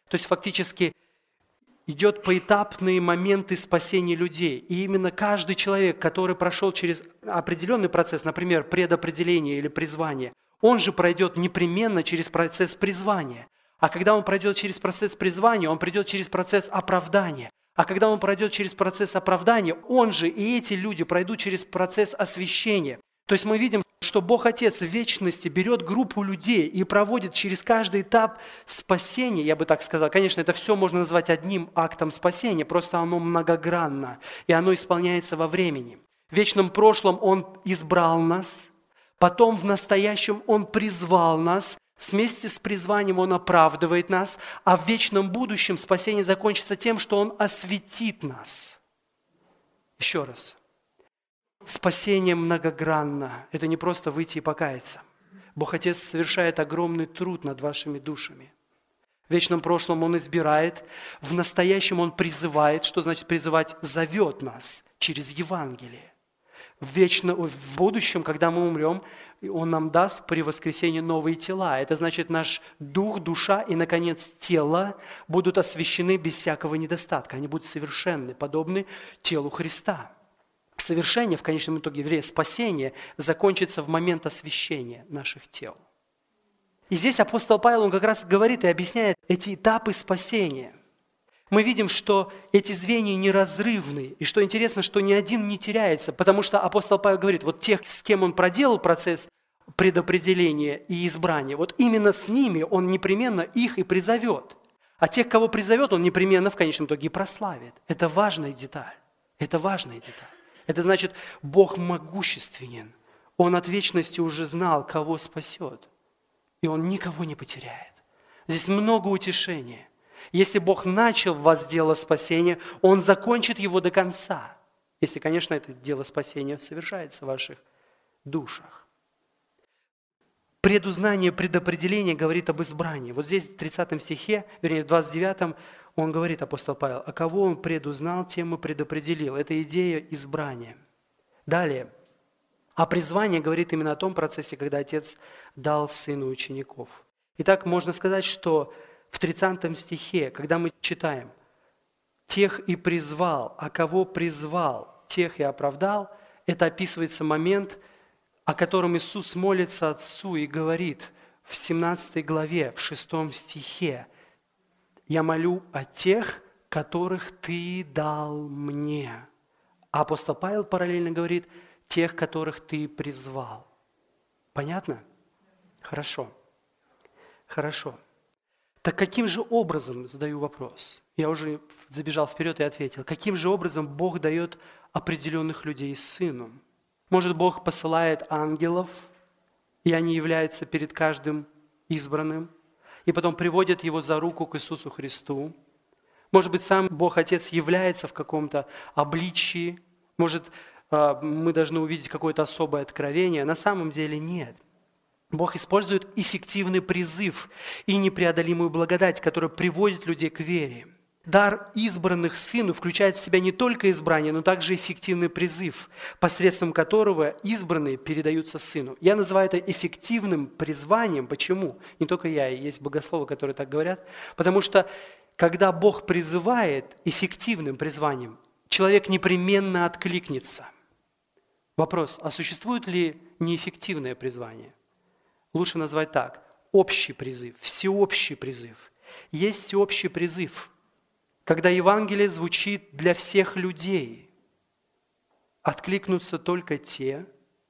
То есть фактически идет поэтапные моменты спасения людей. И именно каждый человек, который прошел через определенный процесс, например, предопределения или призвания, он же пройдет непременно через процесс призвания. А когда он пройдет через процесс призвания, он пройдет через процесс оправдания. А когда он пройдет через процесс оправдания, он же и эти люди пройдут через процесс освящения. То есть мы видим, что Бог Отец в вечности берет группу людей и проводит через каждый этап спасения, я бы так сказал. Конечно, это все можно назвать одним актом спасения, просто оно многогранно, и оно исполняется во времени. В вечном прошлом Он избрал нас, потом в настоящем Он призвал нас, вместе с призванием Он оправдывает нас, а в вечном будущем спасение закончится тем, что Он осветит нас. Еще раз. Спасение многогранно. Это не просто выйти и покаяться. Бог Отец совершает огромный труд над вашими душами. В вечном прошлом Он избирает, в настоящем Он призывает. Что значит призывать? Зовет нас через Евангелие. В будущем, когда мы умрем, Он нам даст при воскресении новые тела. Это значит, наш дух, душа и, наконец, тело будут освящены без всякого недостатка. Они будут совершенны, подобны телу Христа. Совершение, в конечном итоге, спасение, закончится в момент освящения наших тел. И здесь апостол Павел, он как раз говорит и объясняет эти этапы спасения. Мы видим, что эти звенья неразрывны, и что интересно, что ни один не теряется, потому что апостол Павел говорит, вот тех, с кем он проделал процесс предопределения и избрания, вот именно с ними он непременно их и призовет. А тех, кого призовет, он непременно в конечном итоге и прославит. Это важная деталь. Это важная деталь. Это значит, Бог могущественен. Он от вечности уже знал, кого спасет. И Он никого не потеряет. Здесь много утешения. Если Бог начал в вас дело спасения, Он закончит его до конца. Если, конечно, это дело спасения совершается в ваших душах. Предузнание, предопределение говорит об избрании. Вот здесь в 30 стихе, вернее в 29, он говорит, апостол Павел, а кого он предузнал, тем и предопределил. Это идея избрания. Далее. А призвание говорит именно о том процессе, когда Отец дал Сыну учеников. Итак, можно сказать, что в 30 стихе, когда мы читаем «тех и призвал, а кого призвал, тех и оправдал», это описывается момент, о котором Иисус молится Отцу и говорит в 17 главе, в 6 стихе, «Я молю о тех, которых Ты дал мне». А апостол Павел параллельно говорит, «тех, которых Ты призвал». Понятно? Хорошо. Хорошо. Так каким же образом, задаю вопрос, я уже забежал вперед и ответил, каким же образом Бог дает определенных людей Сыну? Может, Бог посылает ангелов, и они являются перед каждым избранным, и потом приводят его за руку к Иисусу Христу. Может быть, сам Бог Отец является в каком-то обличии. Может, мы должны увидеть какое-то особое откровение. На самом деле нет. Бог использует эффективный призыв и непреодолимую благодать, которая приводит людей к вере. Дар избранных Сыну включает в себя не только избрание, но также эффективный призыв, посредством которого избранные передаются Сыну. Я называю это эффективным призванием. Почему? Не только я, есть богословы, которые так говорят. Потому что, когда Бог призывает эффективным призванием, человек непременно откликнется. Вопрос, а существует ли неэффективное призвание? Лучше назвать так. Общий призыв, всеобщий призыв. Есть всеобщий призыв, когда Евангелие звучит для всех людей. Откликнутся только те,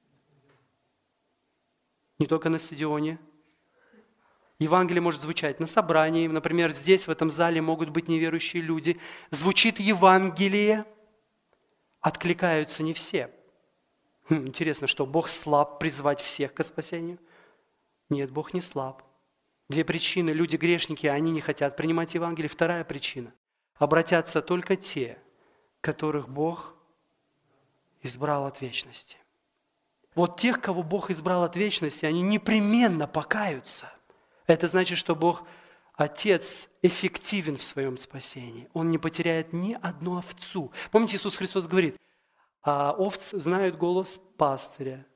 не только на стадионе. Евангелие может звучать на собрании. Например, здесь, в этом зале, могут быть неверующие люди. Звучит Евангелие, откликаются не все. Интересно, что Бог слаб призвать всех к спасению? Нет, Бог не слаб. Две причины. Люди-грешники, они не хотят принимать Евангелие. Вторая причина. Обратятся только те, которых Бог избрал от вечности. Вот тех, кого Бог избрал от вечности, они непременно покаются. Это значит, что Бог, Отец, эффективен в своем спасении. Он не потеряет ни одну овцу. Помните, Иисус Христос говорит, овцы знают голос пастыря.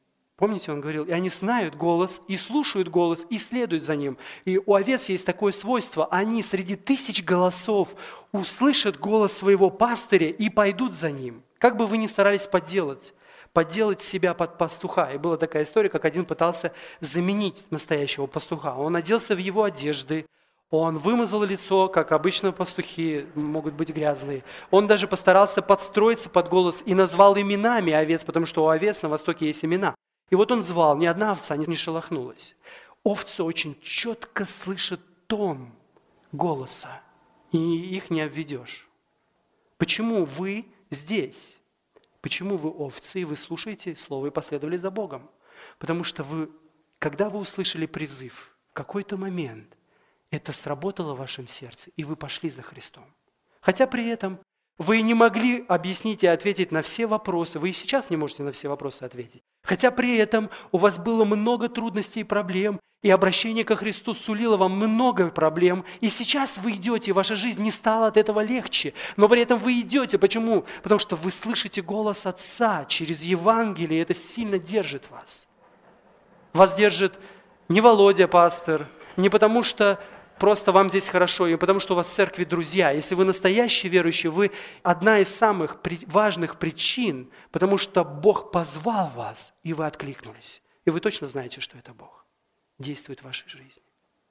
Помните, он говорил, и они знают голос, и слушают голос, и следуют за ним. И у овец есть такое свойство, они среди тысяч голосов услышат голос своего пастыря и пойдут за ним. Как бы вы ни старались подделать себя под пастуха. И была такая история, как один пытался заменить настоящего пастуха. Он оделся в его одежды, он вымазал лицо, как обычно пастухи могут быть грязные. Он даже постарался подстроиться под голос и назвал именами овец, потому что у овец на Востоке есть имена. И вот он звал, ни одна овца не шелохнулась. Овцы очень четко слышат тон голоса, и их не обведешь. Почему вы здесь? Почему вы овцы, и вы слушаете слово и последовали за Богом? Потому что когда вы услышали призыв, в какой-то момент это сработало в вашем сердце, и вы пошли за Христом. Хотя при этом вы не могли объяснить и ответить на все вопросы. Вы и сейчас не можете на все вопросы ответить. Хотя при этом у вас было много трудностей и проблем, и обращение ко Христу сулило вам много проблем. И сейчас вы идете, и ваша жизнь не стала от этого легче. Но при этом вы идете. Почему? Потому что вы слышите голос Отца через Евангелие, и это сильно держит вас. Вас держит не Володя, пастор, не потому что просто вам здесь хорошо, и потому что у вас в церкви друзья. Если вы настоящий верующий, вы одна из самых важных причин, потому что Бог позвал вас, и вы откликнулись. И вы точно знаете, что это Бог действует в вашей жизни.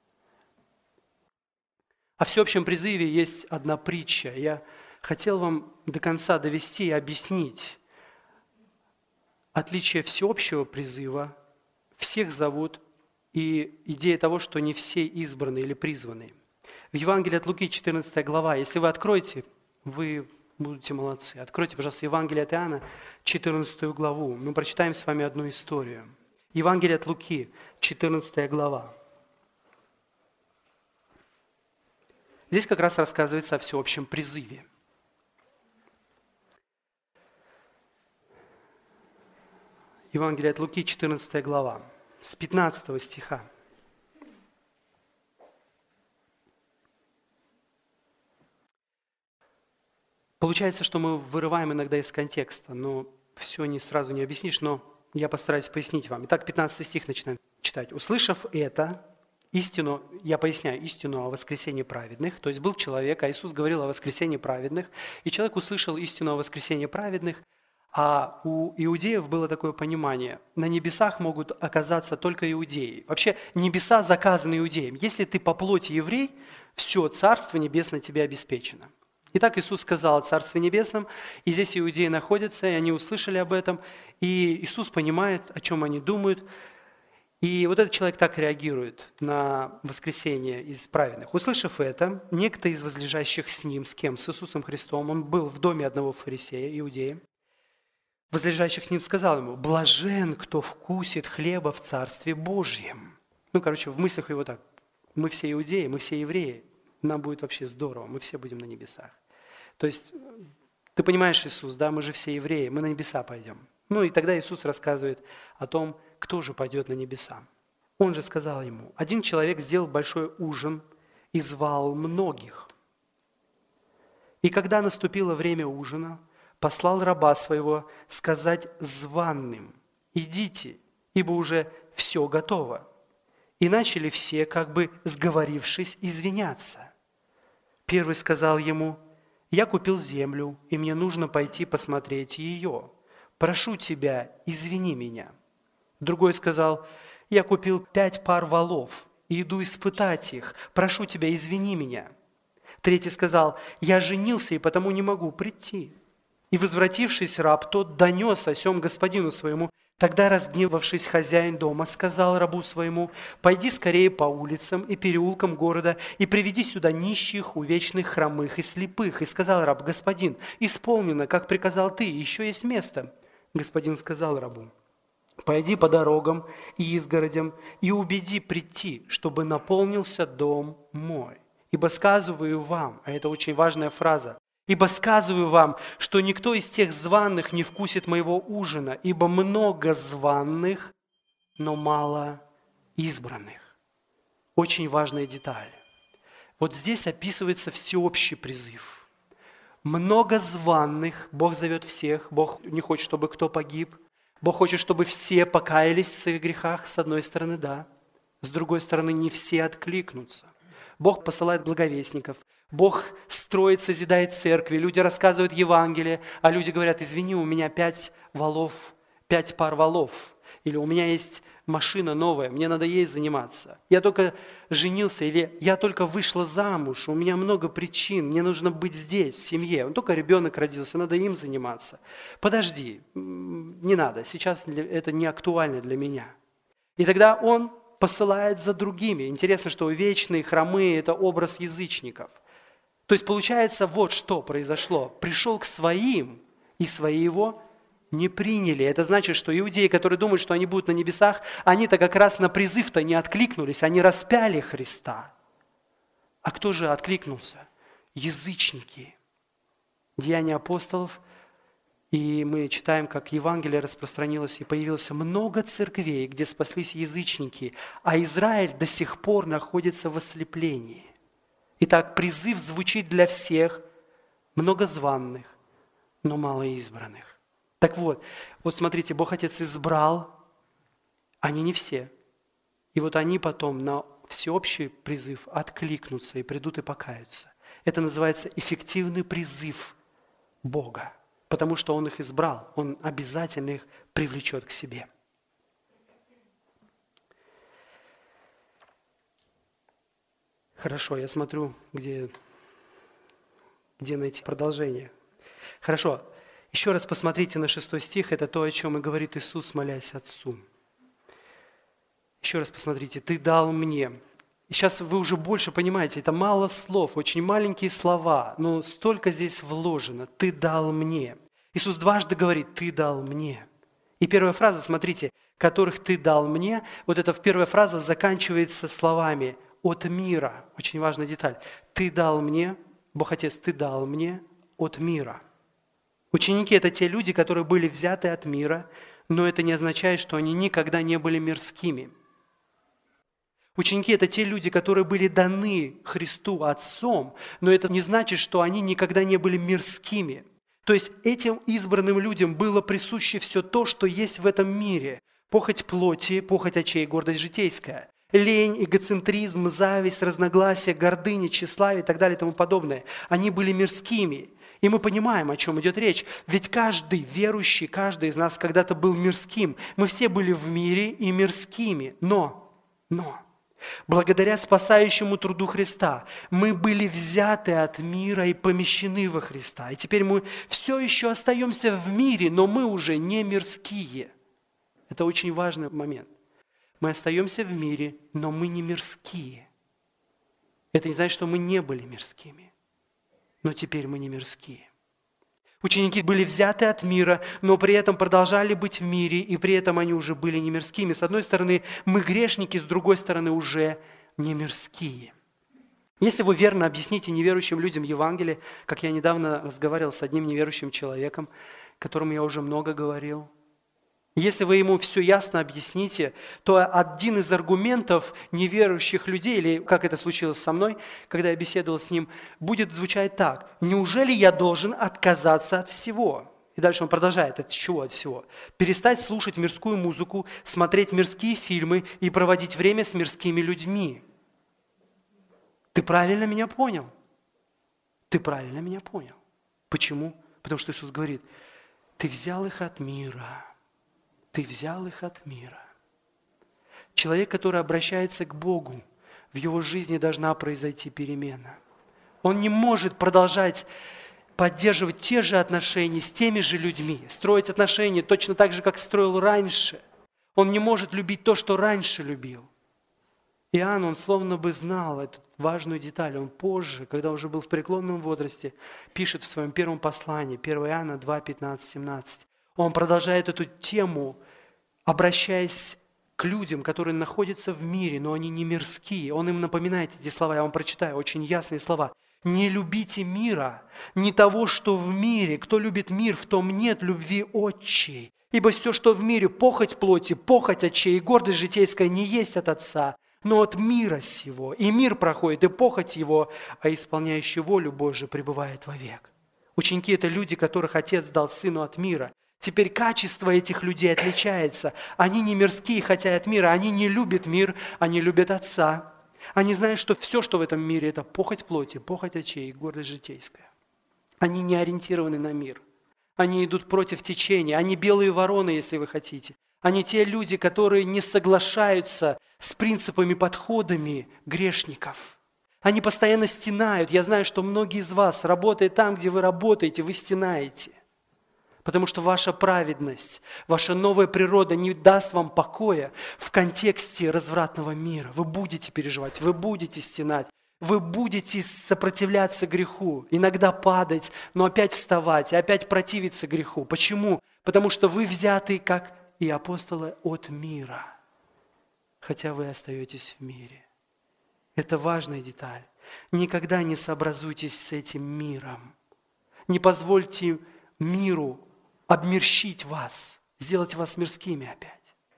О всеобщем призыве есть одна притча. Я хотел вам до конца довести и объяснить отличие всеобщего призыва. Всех зовут, и идея того, что не все избраны или призваны. В Евангелии от Луки, 14 глава, если вы откроете, вы будете молодцы. Откройте, пожалуйста, Евангелие от Иоанна, 14 главу. Мы прочитаем с вами одну историю. Евангелие от Луки, 14 глава. Здесь как раз рассказывается о всеобщем призыве. Евангелие от Луки, 14 глава. С 15 стиха. Получается, что мы вырываем иногда из контекста, но все сразу не объяснишь, но я постараюсь пояснить вам. Итак, 15 стих начинаем читать. «Услышав это, истину, я поясняю, истину о воскресении праведных». То есть был человек, а Иисус говорил о воскресении праведных, и человек услышал истину о воскресении праведных. А у иудеев было такое понимание, на небесах могут оказаться только иудеи. Вообще небеса заказаны иудеям. Если ты по плоти еврей, все, Царство Небесное тебе обеспечено. Итак, Иисус сказал о Царстве Небесном, и здесь иудеи находятся, и они услышали об этом, и Иисус понимает, о чем они думают. И вот этот человек так реагирует на воскресение из праведных. Услышав это, некто из возлежащих с ним, с кем? С Иисусом Христом, он был в доме одного фарисея, иудея, возлежащих с ним сказал ему: «Блажен, кто вкусит хлеба в Царстве Божьем». В мыслях его так: мы все иудеи, мы все евреи, нам будет вообще здорово, мы все будем на небесах. То есть, ты понимаешь, Иисус, да, мы же все евреи, мы на небеса пойдем. И тогда Иисус рассказывает о том, кто же пойдет на небеса. Он же сказал ему: один человек сделал большой ужин и звал многих. И когда наступило время ужина, послал раба своего сказать званым: идите, ибо уже все готово. И начали все, как бы сговорившись, извиняться. Первый сказал ему: я купил землю, и мне нужно пойти посмотреть ее. Прошу тебя, извини меня. Другой сказал: я купил 5 пар волов, и иду испытать их. Прошу тебя, извини меня. Третий сказал: я женился, и потому не могу прийти. И, возвратившись раб, тот донес о сем господину своему. Тогда, разгневавшись, хозяин дома сказал рабу своему: пойди скорее по улицам и переулкам города и приведи сюда нищих, увечных, хромых и слепых. И сказал раб: господин, исполнено, как приказал ты, еще есть место. Господин сказал рабу: пойди по дорогам и изгородям и убеди прийти, чтобы наполнился дом мой. Ибо сказываю вам, а это очень важная фраза, ибо сказываю вам, что никто из тех званых не вкусит моего ужина, ибо много званых, но мало избранных. Очень важная деталь. Вот здесь описывается всеобщий призыв. Много званых, Бог зовет всех, Бог не хочет, чтобы кто погиб. Бог хочет, чтобы все покаялись в своих грехах, с одной стороны, да. С другой стороны, не все откликнутся. Бог посылает благовестников, Бог строит, созидает церкви, люди рассказывают Евангелие, а люди говорят: извини, у меня 5 пар валов, или у меня есть машина новая, мне надо ей заниматься. Я только женился, или я только вышла замуж, у меня много причин, мне нужно быть здесь, в семье. Только ребенок родился, надо им заниматься. Подожди, не надо, сейчас это не актуально для меня. И тогда он посылает за другими. Интересно, что вечные, хромые – это образ язычников. То есть получается, вот что произошло. Пришел к своим, и свои его не приняли. Это значит, что иудеи, которые думают, что они будут на небесах, они-то как раз на призыв-то не откликнулись, они распяли Христа. А кто же откликнулся? Язычники. Деяния апостолов. И мы читаем, как Евангелие распространилось, и появилось много церквей, где спаслись язычники, а Израиль до сих пор находится в ослеплении. Итак, призыв звучит для всех, многозванных, но малоизбранных. Так вот смотрите, Бог Отец избрал, они не все. И вот они потом на всеобщий призыв откликнутся и придут и покаются. Это называется эффективный призыв Бога. Потому что Он их избрал, Он обязательно их привлечет к себе. Хорошо, я смотрю, где найти продолжение. Хорошо, еще раз посмотрите на 6 стих, это то, о чем и говорит Иисус, молясь Отцу. Еще раз посмотрите, «Ты дал мне». И сейчас вы уже больше понимаете, это мало слов, очень маленькие слова, но столько здесь вложено. «Ты дал мне». Иисус дважды говорит: «Ты дал мне». И первая фраза, смотрите, «которых ты дал мне», вот эта первая фраза заканчивается словами «от мира». Очень важная деталь. «Ты дал мне», Бог Отец, «ты дал мне от мира». Ученики – это те люди, которые были взяты от мира, но это не означает, что они никогда не были мирскими. Ученики – это те люди, которые были даны Христу Отцом, но это не значит, что они никогда не были мирскими. То есть этим избранным людям было присуще все то, что есть в этом мире. Похоть плоти, похоть очей, гордость житейская. Лень, эгоцентризм, зависть, разногласия, гордыня, тщеславие и так далее и тому подобное. Они были мирскими. И мы понимаем, о чем идет речь. Ведь каждый верующий, каждый из нас когда-то был мирским. Мы все были в мире и мирскими. Но благодаря спасающему труду Христа мы были взяты от мира и помещены во Христа. И теперь мы все еще остаемся в мире, но мы уже не мирские. Это очень важный момент. Мы остаемся в мире, но мы не мирские. Это не значит, что мы не были мирскими, но теперь мы не мирские. Ученики были взяты от мира, но при этом продолжали быть в мире, и при этом они уже были не мирскими. С одной стороны, мы грешники, с другой стороны, уже не мирские. Если вы верно объясните неверующим людям Евангелие, как я недавно разговаривал с одним неверующим человеком, которому я уже много говорил, если вы ему все ясно объясните, то один из аргументов неверующих людей, или как это случилось со мной, когда я беседовал с ним, будет звучать так: «Неужели я должен отказаться от всего?» И дальше он продолжает: от чего, от всего? «Перестать слушать мирскую музыку, смотреть мирские фильмы и проводить время с мирскими людьми». Ты правильно меня понял? Ты правильно меня понял. Почему? Потому что Иисус говорит: ты взял их от мира. Ты взял их от мира. Человек, который обращается к Богу, в его жизни должна произойти перемена. Он не может продолжать поддерживать те же отношения с теми же людьми, строить отношения точно так же, как строил раньше. Он не может любить то, что раньше любил. Иоанн, он словно бы знал эту важную деталь. Он позже, когда уже был в преклонном возрасте, пишет в своем первом послании, 1 Иоанна 2, 15, 17. Он продолжает эту тему, обращаясь к людям, которые находятся в мире, но они не мирские. Он им напоминает эти слова, я вам прочитаю, очень ясные слова. «Не любите мира, не того, что в мире. Кто любит мир, в том нет любви отчей. Ибо все, что в мире, похоть плоти, похоть очей и гордость житейская, не есть от Отца, но от мира сего. И мир проходит, и похоть его, а исполняющий волю Божию пребывает вовек». Ученики – это люди, которых Отец дал Сыну от мира. Теперь качество этих людей отличается. Они не мирские, хотя и от мира. Они не любят мир, они любят Отца. Они знают, что все, что в этом мире, это похоть плоти, похоть очей и гордость житейская. Они не ориентированы на мир. Они идут против течения. Они белые вороны, если вы хотите. Они те люди, которые не соглашаются с принципами, подходами грешников. Они постоянно стенают. Я знаю, что многие из вас, работая там, где вы работаете, вы стенаете. Потому что ваша праведность, ваша новая природа не даст вам покоя в контексте развратного мира. Вы будете переживать, вы будете стенать, вы будете сопротивляться греху, иногда падать, но опять вставать и опять противиться греху. Почему? Потому что вы взяты, как и апостолы, от мира, хотя вы остаетесь в мире. Это важная деталь. Никогда не сообразуйтесь с этим миром. Не позвольте миру обмерщить вас, сделать вас мирскими опять.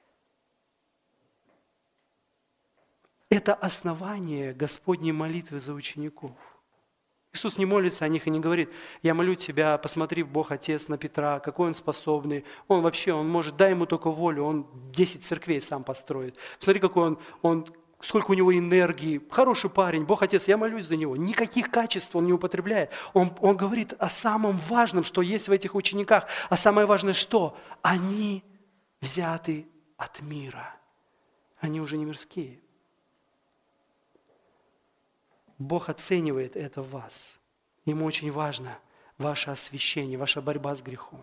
Это основание Господней молитвы за учеников. Иисус не молится о них и не говорит: я молю тебя, посмотри, Бог Отец, на Петра, какой он способный. Он может, дай ему только волю, он 10 церквей сам построит. Посмотри, какой он сколько у него энергии, хороший парень, Бог Отец, я молюсь за него. Никаких качеств он не употребляет. Он говорит о самом важном, что есть в этих учениках. А самое важное что? Они взяты от мира. Они уже не мирские. Бог оценивает это в вас. Ему очень важно ваше освящение, ваша борьба с грехом.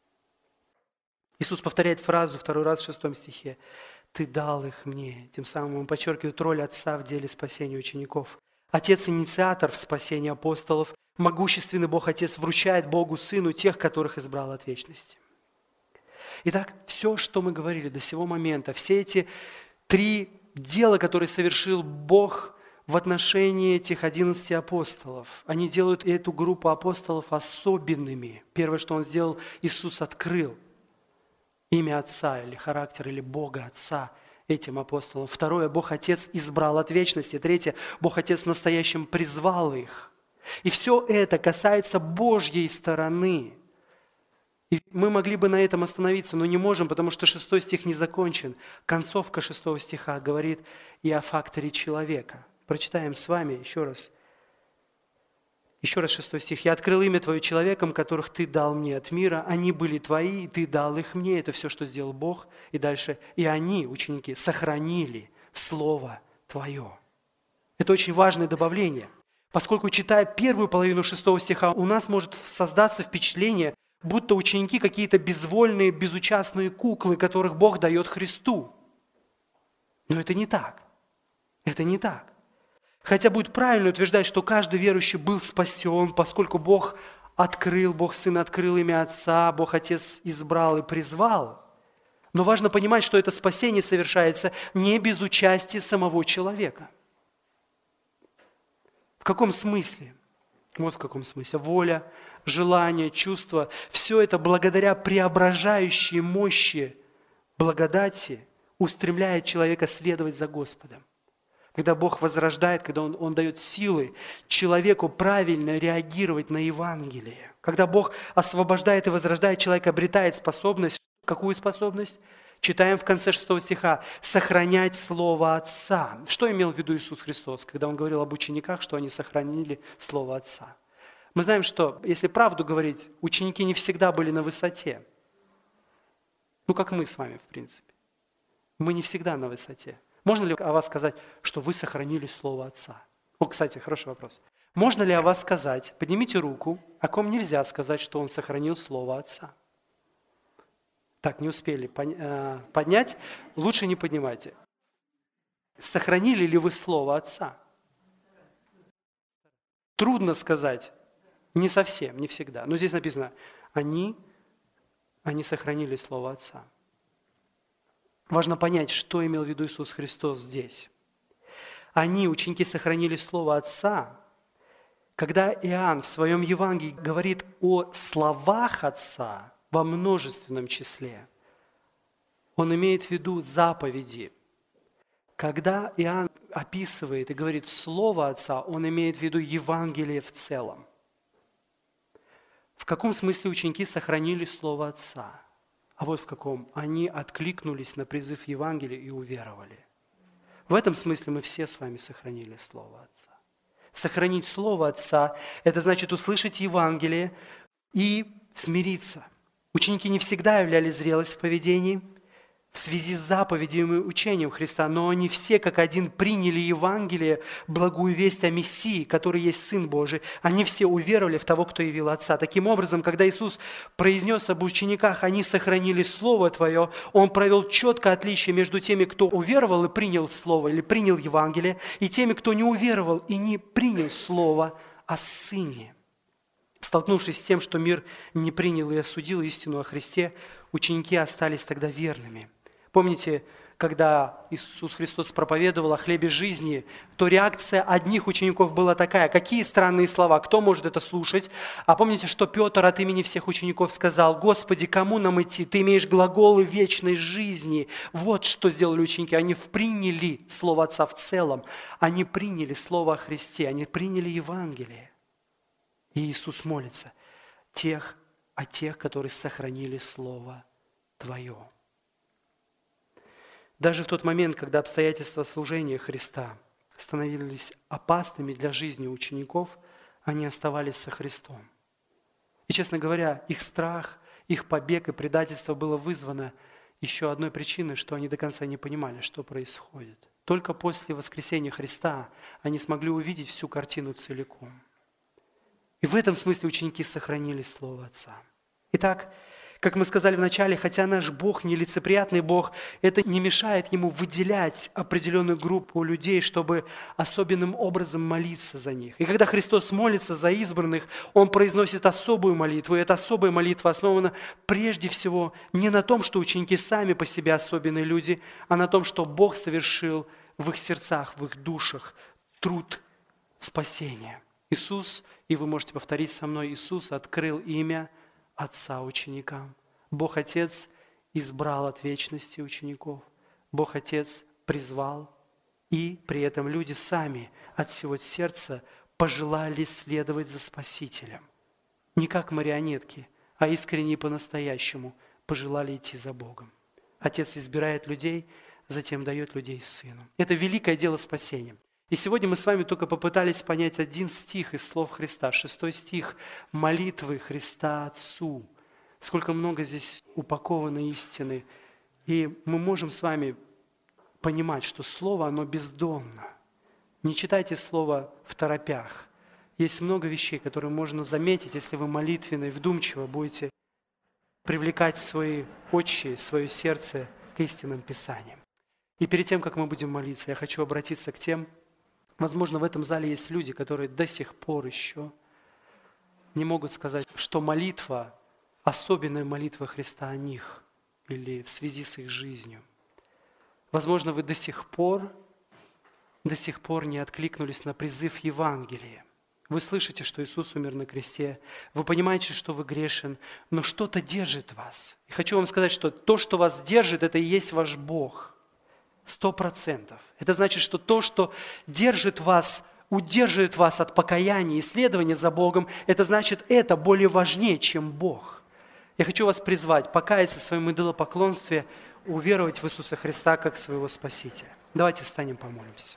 Иисус повторяет фразу второй раз в 6 стихе. «Ты дал их мне». Тем самым он подчеркивает роль Отца в деле спасения учеников. Отец – инициатор в спасении апостолов. Могущественный Бог Отец вручает Богу Сыну тех, которых избрал от вечности. Итак, все, что мы говорили до сего момента, все эти 3 дела, которые совершил Бог в отношении этих 11 апостолов, они делают эту группу апостолов особенными. Первое, что Он сделал, Иисус открыл имя Отца или характер, или Бога Отца этим апостолам. Второе, Бог Отец избрал от вечности. Третье, Бог Отец в настоящем призвал их. И все это касается Божьей стороны. И мы могли бы на этом остановиться, но не можем, потому что 6 стих не закончен. Концовка 6 стиха говорит и о факторе человека. Прочитаем с вами еще раз. Еще раз 6 стих. «Я открыл имя Твое человеком, которых Ты дал мне от мира. Они были Твои, и Ты дал их мне». Это все, что сделал Бог. И дальше. «И они, ученики, сохранили Слово Твое». Это очень важное добавление. Поскольку, читая первую половину 6 стиха, у нас может создаться впечатление, будто ученики какие-то безвольные, безучастные куклы, которых Бог дает Христу. Но это не так. Это не так. Хотя будет правильно утверждать, что каждый верующий был спасен, поскольку Бог Сын открыл имя Отца, Бог Отец избрал и призвал. Но важно понимать, что это спасение совершается не без участия самого человека. В каком смысле? Вот в каком смысле. Воля, желание, чувство – все это благодаря преображающей мощи благодати устремляет человека следовать за Господом. Когда Бог возрождает, когда Он дает силы человеку правильно реагировать на Евангелие. Когда Бог освобождает и возрождает, человек обретает способность. Какую способность? Читаем в конце 6 стиха. «Сохранять Слово Отца». Что имел в виду Иисус Христос, когда Он говорил об учениках, что они сохранили Слово Отца? Мы знаем, что, если правду говорить, ученики не всегда были на высоте. Как мы с вами, в принципе. Мы не всегда на высоте. Можно ли о вас сказать, что вы сохранили Слово Отца? Кстати, хороший вопрос. Можно ли о вас сказать, поднимите руку, о ком нельзя сказать, что он сохранил Слово Отца? Так, не успели поднять, лучше не поднимайте. Сохранили ли вы Слово Отца? Трудно сказать, не совсем, не всегда. Но здесь написано, они сохранили Слово Отца. Важно понять, что имел в виду Иисус Христос здесь. Они, ученики, сохранили Слово Отца. Когда Иоанн в своем Евангелии говорит о словах Отца во множественном числе, он имеет в виду заповеди. Когда Иоанн описывает и говорит Слово Отца, он имеет в виду Евангелие в целом. В каком смысле ученики сохранили Слово Отца? а вот в каком. Они откликнулись на призыв Евангелия и уверовали. В этом смысле мы все с вами сохранили Слово Отца. Сохранить Слово Отца – это значит услышать Евангелие и смириться. Ученики не всегда являли зрелость в поведении в связи с заповедями и учением Христа, но они все как один приняли Евангелие, благую весть о Мессии, который есть Сын Божий. Они все уверовали в того, кто явил Отца. Таким образом, когда Иисус произнес об учениках, они сохранили Слово Твое, Он провел четкое отличие между теми, кто уверовал и принял Слово, или принял Евангелие, и теми, кто не уверовал и не принял Слово о Сыне. Столкнувшись с тем, что мир не принял и осудил истину о Христе, ученики остались тогда верными. Помните, когда Иисус Христос проповедовал о хлебе жизни, то реакция одних учеников была такая: какие странные слова, кто может это слушать? А помните, что Петр от имени всех учеников сказал: Господи, кому нам идти? Ты имеешь глаголы вечной жизни. Вот что сделали ученики. Они приняли Слово Отца в целом. Они приняли Слово о Христе. Они приняли Евангелие. И Иисус молится о тех, которые сохранили Слово Твое. Даже в тот момент, когда обстоятельства служения Христа становились опасными для жизни учеников, они оставались со Христом. И, честно говоря, их страх, их побег и предательство было вызвано еще одной причиной, что они до конца не понимали, что происходит. Только после воскресения Христа они смогли увидеть всю картину целиком. И в этом смысле ученики сохранили Слово Отца. Итак, как мы сказали вначале, хотя наш Бог нелицеприятный Бог, это не мешает Ему выделять определенную группу людей, чтобы особенным образом молиться за них. И когда Христос молится за избранных, Он произносит особую молитву. И эта особая молитва основана прежде всего не на том, что ученики сами по себе особенные люди, а на том, что Бог совершил в их сердцах, в их душах труд спасения. Иисус, и вы можете повторить со мной, Иисус открыл имя Отца ученикам. Бог Отец избрал от вечности учеников. Бог Отец призвал, и при этом люди сами от всего сердца пожелали следовать за Спасителем. Не как марионетки, а искренне и по-настоящему пожелали идти за Богом. Отец избирает людей, затем дает людей Сыну. Это великое дело спасения. И сегодня мы с вами только попытались понять один стих из слов Христа, 6 стих молитвы Христа Отцу. Сколько много здесь упаковано истины. И мы можем с вами понимать, что Слово, оно бездонно. Не читайте Слово второпях. Есть много вещей, которые можно заметить, если вы молитвенно и вдумчиво будете привлекать свои очи, свое сердце к истинным Писаниям. И перед тем, как мы будем молиться, я хочу обратиться к тем, возможно, в этом зале есть люди, которые до сих пор еще не могут сказать, что молитва, особенная молитва Христа о них или в связи с их жизнью. Возможно, вы до сих пор не откликнулись на призыв Евангелия. Вы слышите, что Иисус умер на кресте, вы понимаете, что вы грешен, но что-то держит вас. И хочу вам сказать, что то, что вас держит, это и есть ваш Бог. 100%. Это значит, что то, что держит вас, удерживает вас от покаяния и следования за Богом, это значит, это более важнее, чем Бог. Я хочу вас призвать покаяться в своем идолопоклонстве, уверовать в Иисуса Христа как своего Спасителя. Давайте встанем, помолимся.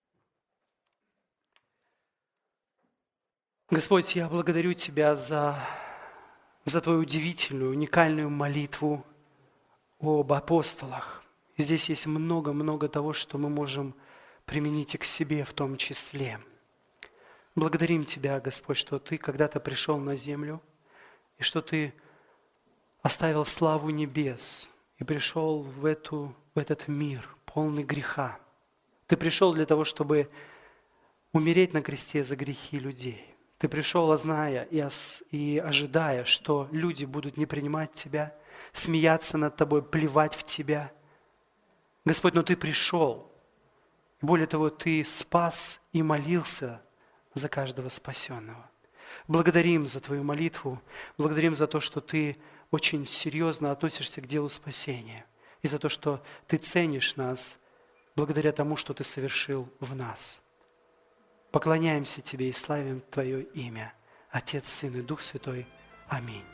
Господь, я благодарю Тебя за Твою удивительную, уникальную молитву об апостолах. Здесь есть много-много того, что мы можем применить и к себе в том числе. Благодарим Тебя, Господь, что Ты когда-то пришел на землю, и что Ты оставил славу небес и пришел в этот мир, полный греха. Ты пришел для того, чтобы умереть на кресте за грехи людей. Ты пришел, зная и ожидая, что люди будут не принимать Тебя, смеяться над Тобой, плевать в Тебя. Господь, но Ты пришел. Более того, Ты спас и молился за каждого спасенного. Благодарим за Твою молитву, благодарим за то, что Ты очень серьезно относишься к делу спасения, и за то, что Ты ценишь нас благодаря тому, что Ты совершил в нас. Поклоняемся Тебе и славим Твое имя, Отец, Сын и Дух Святой. Аминь.